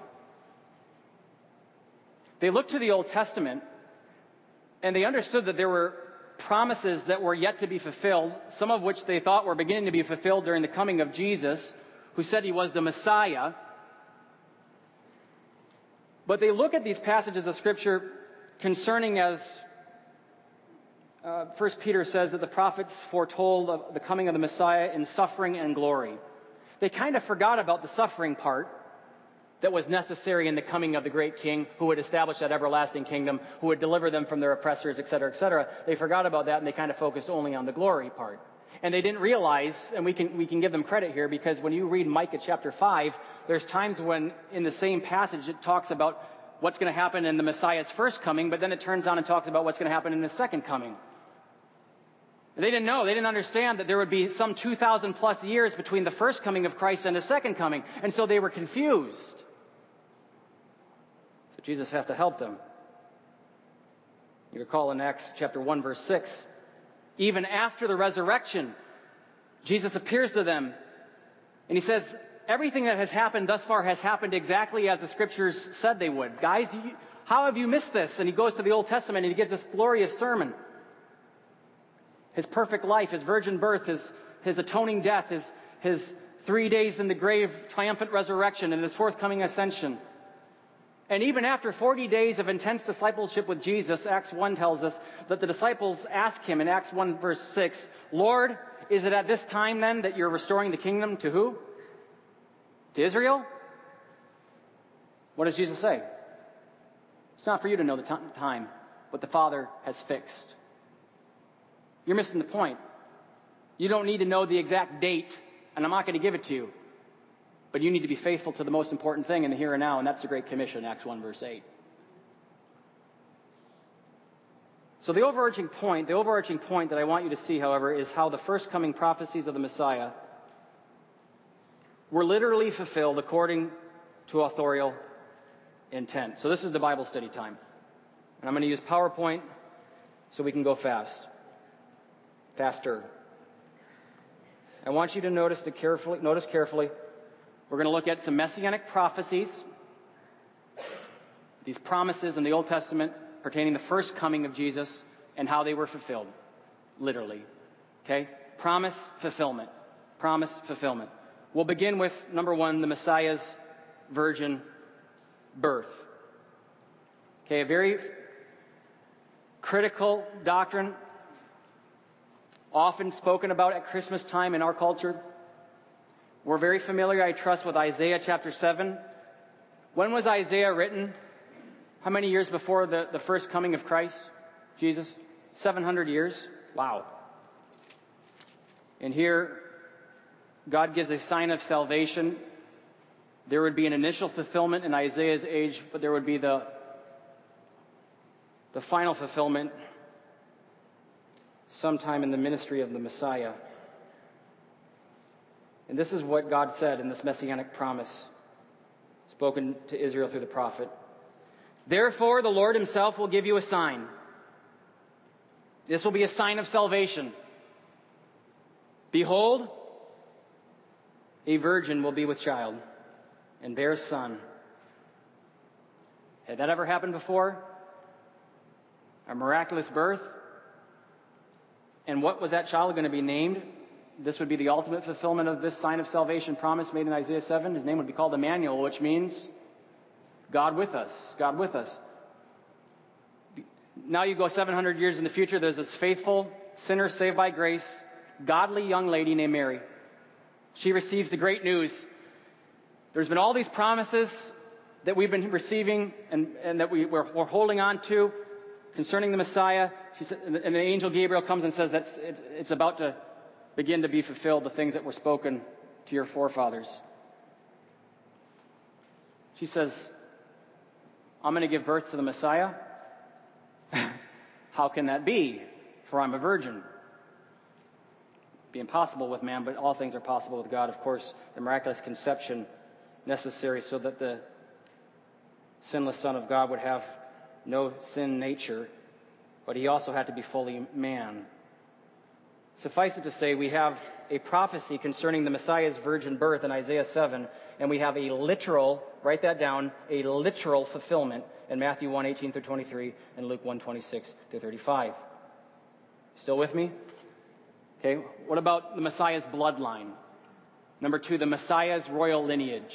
They looked to the Old Testament and they understood that there were promises that were yet to be fulfilled, some of which they thought were beginning to be fulfilled during the coming of Jesus, who said he was the Messiah. But they look at these passages of Scripture concerning as Uh, First Peter says that the prophets foretold of the coming of the Messiah in suffering and glory. They kind of forgot about the suffering part that was necessary in the coming of the great King who would establish that everlasting kingdom, who would deliver them from their oppressors, et cetera, et cetera. They forgot about that and they kind of focused only on the glory part. And they didn't realize, and we can we can give them credit here, because when you read Micah chapter five, there's times when in the same passage it talks about what's going to happen in the Messiah's first coming, but then it turns on and talks about what's going to happen in the second coming. They didn't know, they didn't understand that there would be some two thousand plus years between the first coming of Christ and the second coming. And so they were confused. So Jesus has to help them. You recall in Acts chapter one, verse six, even after the resurrection, Jesus appears to them and he says, everything that has happened thus far has happened exactly as the Scriptures said they would. Guys, you, how have you missed this? And he goes to the Old Testament and he gives this glorious sermon. His perfect life, his virgin birth, his, his atoning death, his, his three days in the grave, triumphant resurrection, and his forthcoming ascension. And even after forty days of intense discipleship with Jesus, Acts one tells us that the disciples ask him in Acts one verse six, Lord, is it at this time then that you're restoring the kingdom to who? To Israel? What does Jesus say? It's not for you to know the t- time, what the Father has fixed. You're missing the point. You don't need to know the exact date, and I'm not going to give it to you. But you need to be faithful to the most important thing in the here and now, and that's the Great Commission, Acts one verse eight. So the overarching point, the overarching point that I want you to see, however, is how the first coming prophecies of the Messiah were literally fulfilled according to authorial intent. So this is the Bible study time. And I'm going to use PowerPoint so we can go fast. Faster. I want you to notice the carefully, notice carefully. We're going to look at some messianic prophecies, these promises in the Old Testament pertaining to the first coming of Jesus and how they were fulfilled, literally. Okay? Promise, fulfillment. Promise, fulfillment. We'll begin with, number one, the Messiah's virgin birth. Okay, a very critical doctrine, often spoken about at Christmas time in our culture. We're very familiar, I trust, with Isaiah chapter seven. When was Isaiah written? How many years before the, the first coming of Christ, Jesus? seven hundred years. Wow. And here, God gives a sign of salvation. There would be an initial fulfillment in Isaiah's age, but there would be the, the final fulfillment sometime in the ministry of the Messiah. And this is what God said in this messianic promise spoken to Israel through the prophet. Therefore, the Lord himself will give you a sign. This will be a sign of salvation. Behold, a virgin will be with child and bear a son. Had that ever happened before? A miraculous birth? And what was that child going to be named? This would be the ultimate fulfillment of this sign of salvation promise made in Isaiah seven. His name would be called Emmanuel, which means God with us. God with us. Now you go seven hundred years in the future, there's this faithful sinner saved by grace, godly young lady named Mary. She receives the great news. There's been all these promises that we've been receiving and, and that we, we're, we're holding on to concerning the Messiah. She said, and the angel Gabriel comes and says that it's, it's about to begin to be fulfilled, the things that were spoken to your forefathers. She says, I'm going to give birth to the Messiah. How can that be? For I'm a virgin. Be impossible with man, but all things are possible with God. Of course, the miraculous conception necessary so that the sinless Son of God would have no sin nature, but he also had to be fully man. Suffice it to say, we have a prophecy concerning the Messiah's virgin birth in Isaiah seven, and we have a literal, write that down, a literal fulfillment in Matthew one, eighteen through twenty-three, and Luke one, twenty-six through thirty-five. Still with me? Okay, what about the Messiah's bloodline? Number two, the Messiah's royal lineage.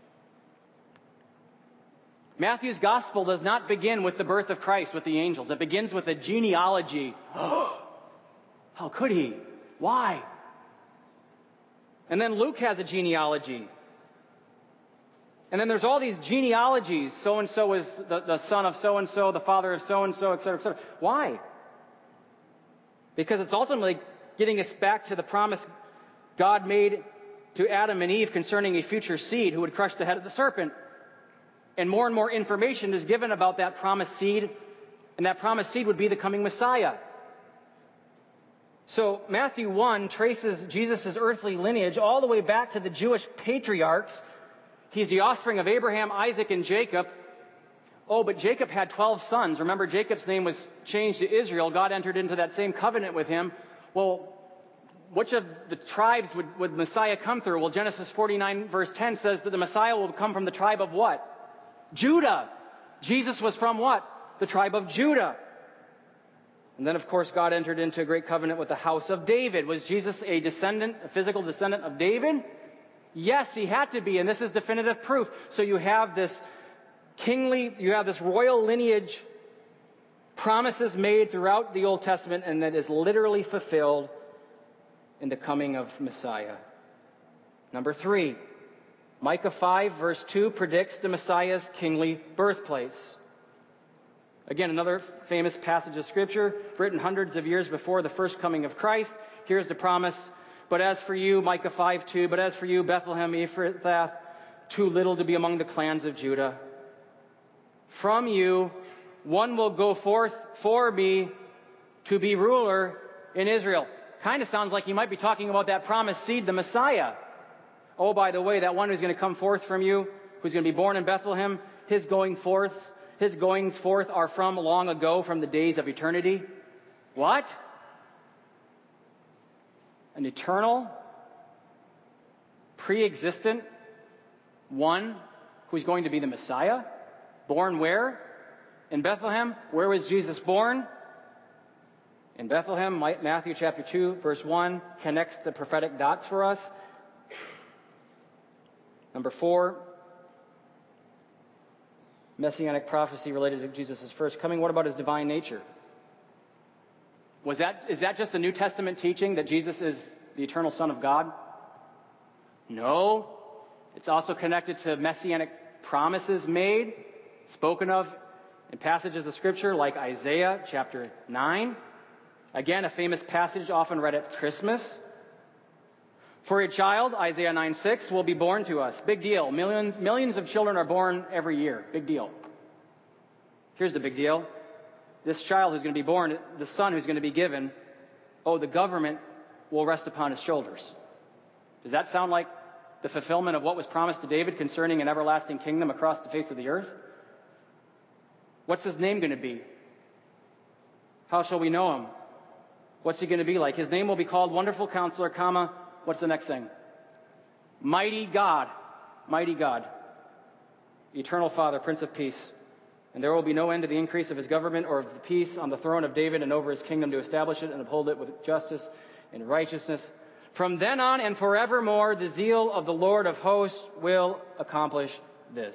Matthew's gospel does not begin with the birth of Christ with the angels. It begins with a genealogy. How could he? Why? And then Luke has a genealogy. And then there's all these genealogies. So-and-so is the, the son of so-and-so, the father of so-and-so, et cetera, et cetera. Why? Because it's ultimately getting us back to the promise God made to Adam and Eve concerning a future seed who would crush the head of the serpent. And more and more information is given about that promised seed, and that promised seed would be the coming Messiah. So Matthew one traces Jesus' earthly lineage all the way back to the Jewish patriarchs. He's the offspring of Abraham, Isaac, and Jacob. Oh, but Jacob had twelve sons. Remember, Jacob's name was changed to Israel. God entered into that same covenant with him. Well, which of the tribes would, would Messiah come through? Well, Genesis forty-nine verse ten says that the Messiah will come from the tribe of what? Judah. Jesus was from what? The tribe of Judah. And then, of course, God entered into a great covenant with the house of David. Was Jesus a descendant, a physical descendant of David? Yes, he had to be, and this is definitive proof. So you have this kingly, you have this royal lineage, promises made throughout the Old Testament, and that is literally fulfilled in the coming of Messiah. Number three, Micah five verse two predicts the Messiah's kingly birthplace. Again, another famous passage of Scripture written hundreds of years before the first coming of Christ. Here's the promise. But as for you, Micah five two, but as for you, Bethlehem Ephrathah, too little to be among the clans of Judah. From you, one will go forth for me to be ruler in Israel. Kind of sounds like he might be talking about that promised seed, the Messiah. Oh, by the way, that one who's going to come forth from you, who's going to be born in Bethlehem, his going forth, his goings forth are from long ago, from the days of eternity. What? An eternal, pre-existent one who's going to be the Messiah? Born where? In Bethlehem. Where was Jesus born? In Bethlehem. Matthew chapter two, verse one connects the prophetic dots for us. Number four, messianic prophecy related to Jesus' first coming. What about his divine nature? Was that, is that just a New Testament teaching that Jesus is the eternal Son of God? No. It's also connected to messianic promises made, spoken of in passages of Scripture like Isaiah chapter nine. Again, a famous passage often read at Christmas. For a child, Isaiah nine six, will be born to us. Big deal. Millions, millions of children are born every year. Big deal. Here's the big deal. This child who's going to be born, the son who's going to be given, oh, the government will rest upon his shoulders. Does that sound like the fulfillment of what was promised to David concerning an everlasting kingdom across the face of the earth? What's his name going to be? How shall we know him? What's he going to be like? His name will be called Wonderful Counselor, comma, what's the next thing? Mighty God. Mighty God. Eternal Father, Prince of Peace. And there will be no end to the increase of his government or of the peace on the throne of David and over his kingdom to establish it and uphold it with justice and righteousness. From then on and forevermore, the zeal of the Lord of hosts will accomplish this.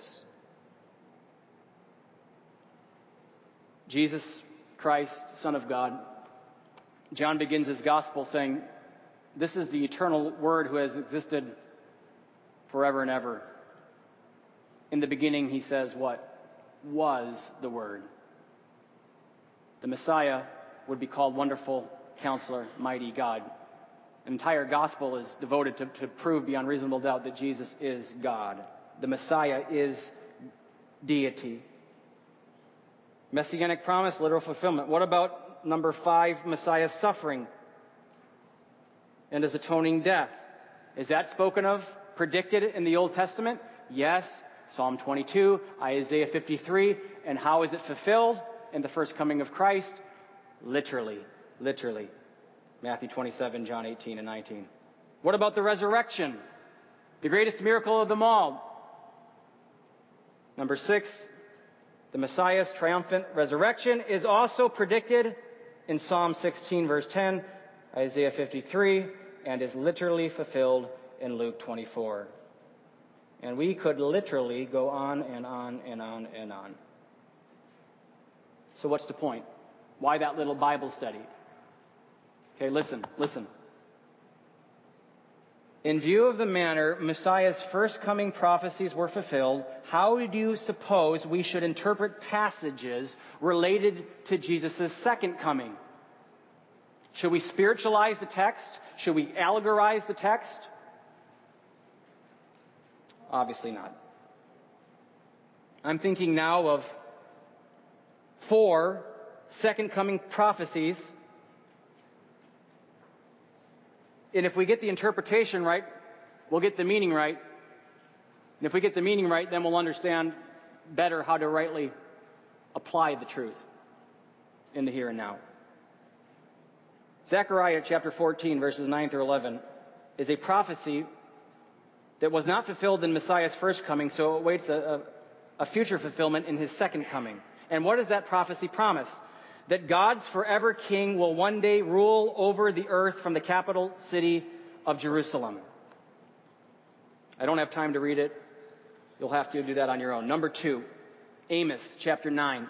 Jesus Christ, Son of God. John begins his gospel saying, this is the eternal Word who has existed forever and ever. In the beginning, he says what? Was the Word. The Messiah would be called Wonderful Counselor, Mighty God. The entire gospel is devoted to, to prove beyond reasonable doubt that Jesus is God. The Messiah is deity. Messianic promise, literal fulfillment. What about number five, Messiah's suffering and his atoning death? Is that spoken of, predicted in the Old Testament? Yes. Psalm twenty-two, Isaiah fifty-three. And how is it fulfilled in the first coming of Christ? Literally. Literally. Matthew twenty-seven, John eighteen and nineteen. What about the resurrection? The greatest miracle of them all. Number six, the Messiah's triumphant resurrection is also predicted in Psalm sixteen, verse ten, Isaiah fifty-three, and is literally fulfilled in Luke twenty-four. And we could literally go on and on and on and on. So what's the point? Why that little Bible study? Okay, listen, listen. In view of the manner Messiah's first coming prophecies were fulfilled, how do you suppose we should interpret passages related to Jesus' second coming? Should we spiritualize the text? Should we allegorize the text? Obviously not. I'm thinking now of four second coming prophecies. And if we get the interpretation right, we'll get the meaning right. And if we get the meaning right, then we'll understand better how to rightly apply the truth in the here and now. Zechariah chapter fourteen, verses nine through eleven, is a prophecy that was not fulfilled in Messiah's first coming, so it awaits a, a, a future fulfillment in his second coming. And what does that prophecy promise? That God's forever king will one day rule over the earth from the capital city of Jerusalem. I don't have time to read it. You'll have to do that on your own. Number two, Amos chapter nine.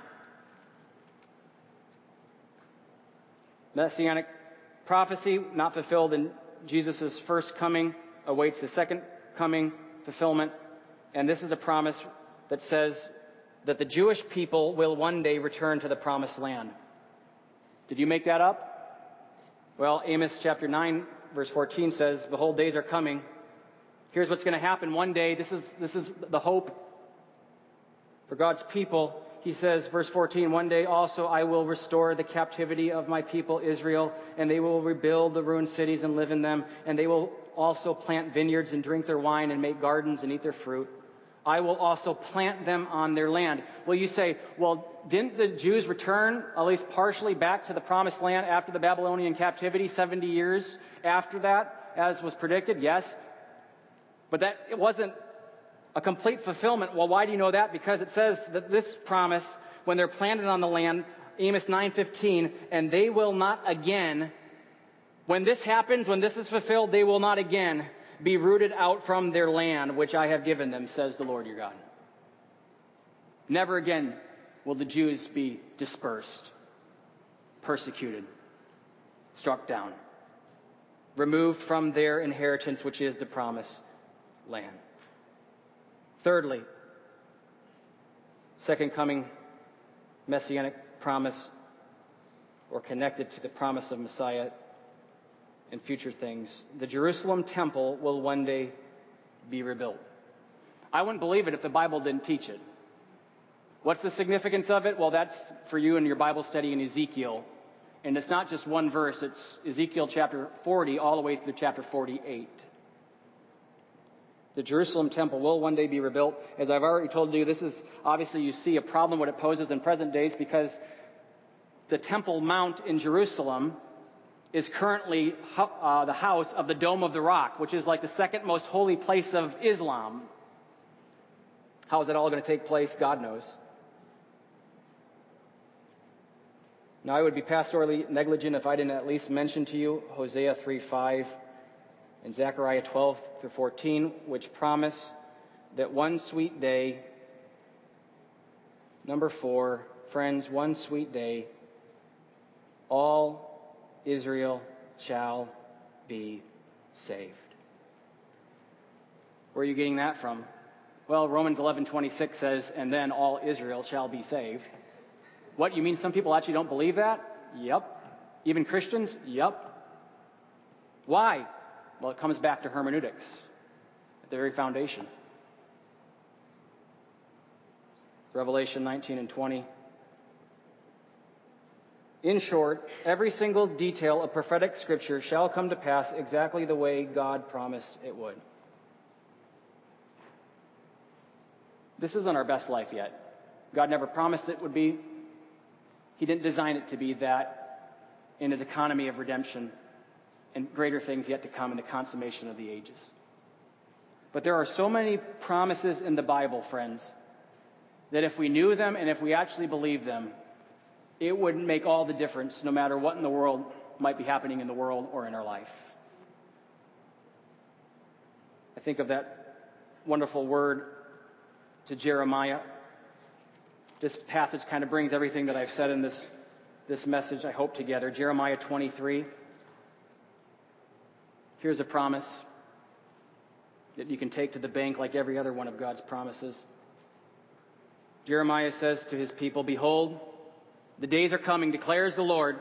Messianic prophecy not fulfilled in Jesus' first coming awaits the second coming fulfillment. And this is a promise that says that the Jewish people will one day return to the promised land. Did you make that up? Well, Amos chapter nine, verse fourteen says, behold, days are coming. Here's what's going to happen one day. This is, this is the hope for God's people. He says, verse fourteen, one day also I will restore the captivity of my people Israel, and they will rebuild the ruined cities and live in them, and they will also plant vineyards and drink their wine and make gardens and eat their fruit. I will also plant them on their land. Well, you say, well, didn't the Jews return at least partially back to the promised land after the Babylonian captivity, seventy years after that, as was predicted? Yes. But that it wasn't a complete fulfillment. Well, why do you know that? Because it says that this promise, when they're planted on the land, Amos nine fifteen, and they will not again, when this happens, when this is fulfilled, they will not again be rooted out from their land, which I have given them, says the Lord your God. Never again will the Jews be dispersed, persecuted, struck down, removed from their inheritance, which is the promised land. Thirdly, second coming messianic promise, or connected to the promise of Messiah and future things, the Jerusalem temple will one day be rebuilt. I wouldn't believe it if the Bible didn't teach it. What's the significance of it? Well, that's for you in your Bible study in Ezekiel. And it's not just one verse, it's Ezekiel chapter forty all the way through chapter forty-eight. The Jerusalem temple will one day be rebuilt. As I've already told you, this is obviously, you see a problem what it poses in present days, because the Temple Mount in Jerusalem is currently uh, the house of the Dome of the Rock, which is like the second most holy place of Islam. How is that all going to take place? God knows. Now, I would be pastorally negligent if I didn't at least mention to you Hosea three five and Zechariah twelve through fourteen, which promise that one sweet day, number four, friends, one sweet day, all Israel shall be saved. Where are you getting that from? Well, Romans eleven twenty-six says, and then all Israel shall be saved. What, you mean some people actually don't believe that? Yep. Even Christians? Yep. Why? Well, it comes back to hermeneutics at the very foundation. Revelation nineteen and twenty. In short, every single detail of prophetic scripture shall come to pass exactly the way God promised it would. This isn't our best life yet. God never promised it would be. He didn't design it to be that in His economy of redemption and greater things yet to come in the consummation of the ages. But there are so many promises in the Bible, friends, that if we knew them and if we actually believed them, it would make all the difference no matter what in the world might be happening in the world or in our life. I think of that wonderful word to Jeremiah. This passage kind of brings everything that I've said in this, this message, I hope, together. Jeremiah twenty-three. Here's a promise that you can take to the bank like every other one of God's promises. Jeremiah says to his people, behold, the days are coming, declares the Lord,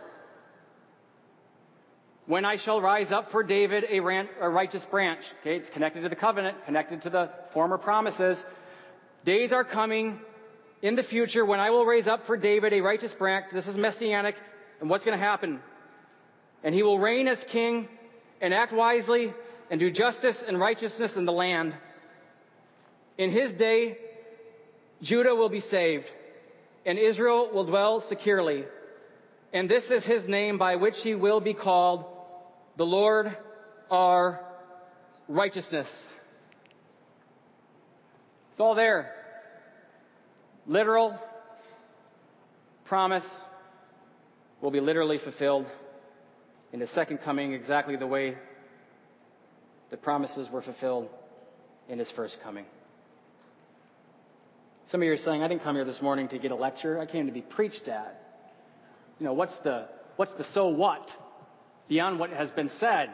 when I shall rise up for David a, ran- a righteous branch. Okay, it's connected to the covenant, connected to the former promises. Days are coming in the future when I will raise up for David a righteous branch. This is messianic. And what's going to happen? And he will reign as king and act wisely and do justice and righteousness in the land. In his day, Judah will be saved, and Israel will dwell securely. And this is his name by which he will be called, the Lord our righteousness. It's all there. Literal promise will be literally fulfilled in His second coming exactly the way the promises were fulfilled in his first coming. Some of you are saying, I didn't come here this morning to get a lecture. I came to be preached at. You know, what's the, what's the so what beyond what has been said?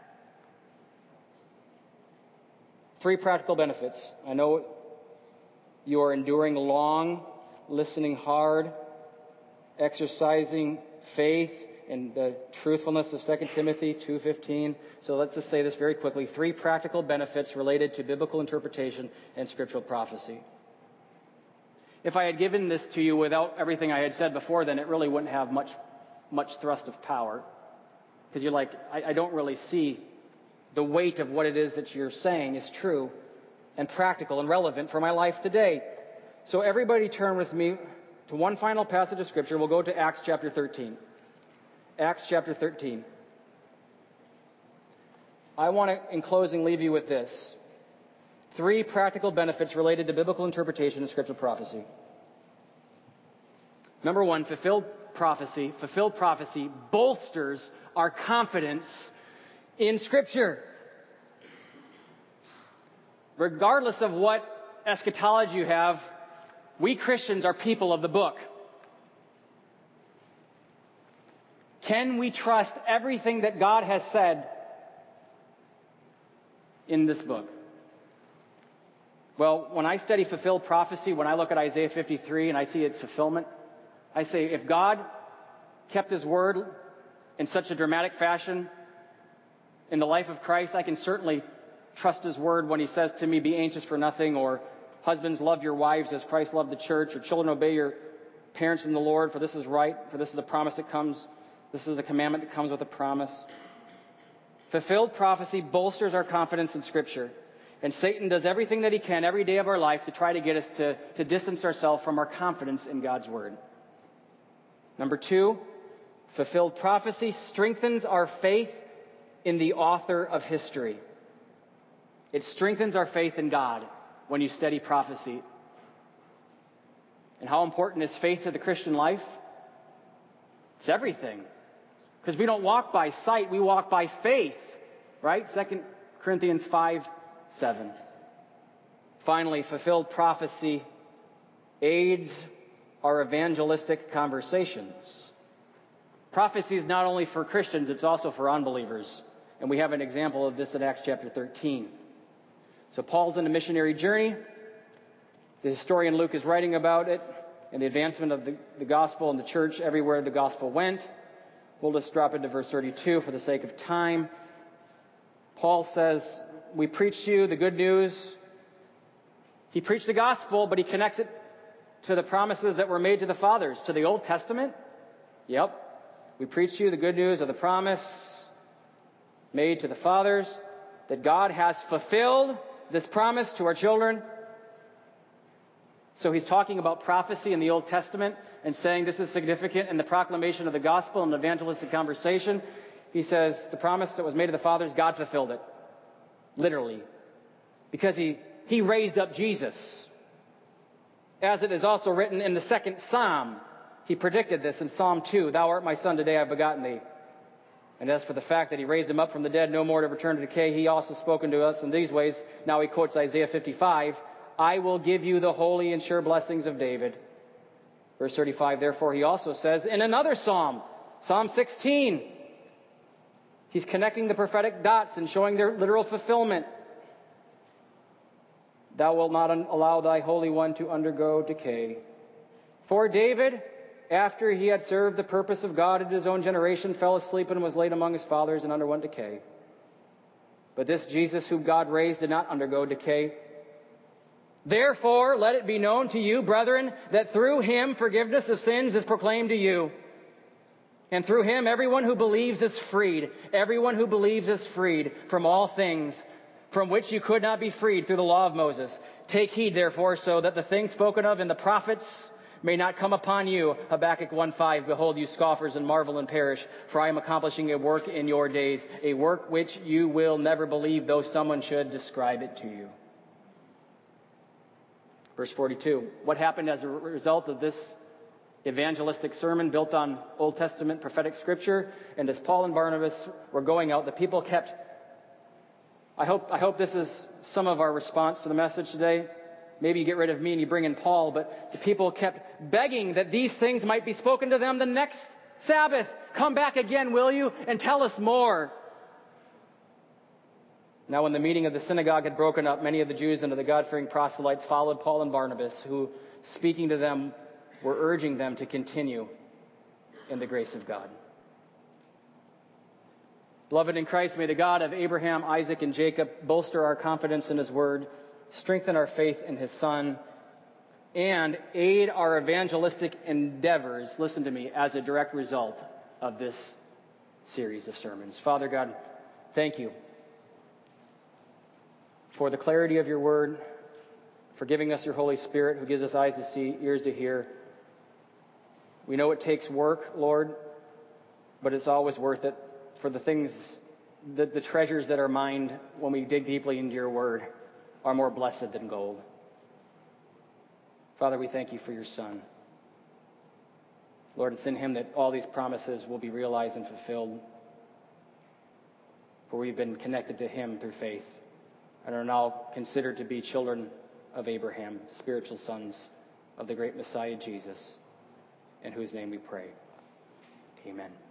Three practical benefits. I know you are enduring long, listening hard, exercising faith and the truthfulness of Second Timothy two fifteen. So let's just say this very quickly. Three practical benefits related to biblical interpretation and scriptural prophecy. If I had given this to you without everything I had said before, then it really wouldn't have much much thrust of power. Because you're like, I, I don't really see the weight of what it is that you're saying is true and practical and relevant for my life today. So everybody turn with me to one final passage of Scripture. We'll go to Acts chapter thirteen. Acts chapter thirteen. I want to, in closing, leave you with this. Three practical benefits related to biblical interpretation and scriptural prophecy. Number one, fulfilled prophecy. Fulfilled prophecy bolsters our confidence in Scripture. Regardless of what eschatology you have, we Christians are people of the book. Can we trust everything that God has said in this book? Well, when I study fulfilled prophecy, when I look at Isaiah fifty-three and I see its fulfillment, I say, if God kept His word in such a dramatic fashion in the life of Christ, I can certainly trust His word when He says to me, be anxious for nothing, or husbands, love your wives as Christ loved the church, or children, obey your parents in the Lord, for this is right, for this is a promise that comes, this is a commandment that comes with a promise. Fulfilled prophecy bolsters our confidence in Scripture. And Satan does everything that he can every day of our life to try to get us to, to distance ourselves from our confidence in God's Word. Number two, fulfilled prophecy strengthens our faith in the author of history. It strengthens our faith in God when you study prophecy. And how important is faith to the Christian life? It's everything. Because we don't walk by sight, we walk by faith. Right? Second Corinthians five seven. Finally, fulfilled prophecy aids our evangelistic conversations. Prophecy is not only for Christians, it's also for unbelievers. And we have an example of this in Acts chapter thirteen. So Paul's in a missionary journey. The historian Luke is writing about it and the advancement of the, the gospel and the church everywhere the gospel went. We'll just drop into verse thirty-two for the sake of time. Paul says, we preach to you the good news. He preached the gospel, but he connects it to the promises that were made to the fathers, to the Old Testament. Yep. We preach to you the good news of the promise made to the fathers, that God has fulfilled this promise to our children. So he's talking about prophecy in the Old Testament and saying this is significant in the proclamation of the gospel and the evangelistic conversation. He says the promise that was made to the fathers, God fulfilled it. Literally. Because he, he raised up Jesus. As it is also written in the second Psalm. He predicted this in Psalm two. Thou art my son, today I have begotten thee. And as for the fact that he raised him up from the dead, no more to return to decay, he also spoken to us in these ways. Now he quotes Isaiah fifty-five. I will give you the holy and sure blessings of David. Verse thirty-five, therefore he also says in another psalm, Psalm sixteen, he's connecting the prophetic dots and showing their literal fulfillment. Thou wilt not un- allow thy Holy One to undergo decay. For David, after he had served the purpose of God in his own generation, fell asleep and was laid among his fathers and underwent decay. But this Jesus whom God raised did not undergo decay. Therefore, let it be known to you, brethren, that through him forgiveness of sins is proclaimed to you. And through him everyone who believes is freed. Everyone who believes is freed from all things from which you could not be freed through the law of Moses. Take heed, therefore, so that the things spoken of in the prophets may not come upon you. Habakkuk one five, behold, you scoffers, and marvel and perish, for I am accomplishing a work in your days, a work which you will never believe, though someone should describe it to you. Verse forty-two, what happened as a result of this evangelistic sermon built on Old Testament prophetic scripture? And as Paul and Barnabas were going out, the people kept I hope, I hope this is some of our response to the message today. Maybe you get rid of me and you bring in Paul, but the people kept begging that these things might be spoken to them the next Sabbath. Come back again, will you, and tell us more. Now when the meeting of the synagogue had broken up, many of the Jews and of the God-fearing proselytes followed Paul and Barnabas, who, speaking to them, were urging them to continue in the grace of God. Beloved in Christ, may the God of Abraham, Isaac, and Jacob bolster our confidence in His Word, strengthen our faith in His Son, and aid our evangelistic endeavors, listen to me, as a direct result of this series of sermons. Father God, thank you for the clarity of your word, for giving us your Holy Spirit who gives us eyes to see, ears to hear. We know it takes work, Lord, but it's always worth it for the things, the, the treasures that are mined when we dig deeply into your word are more blessed than gold. Father, we thank you for your Son. Lord, it's in him that all these promises will be realized and fulfilled, for we've been connected to him through faith and are now considered to be children of Abraham, spiritual sons of the great Messiah Jesus, in whose name we pray. Amen.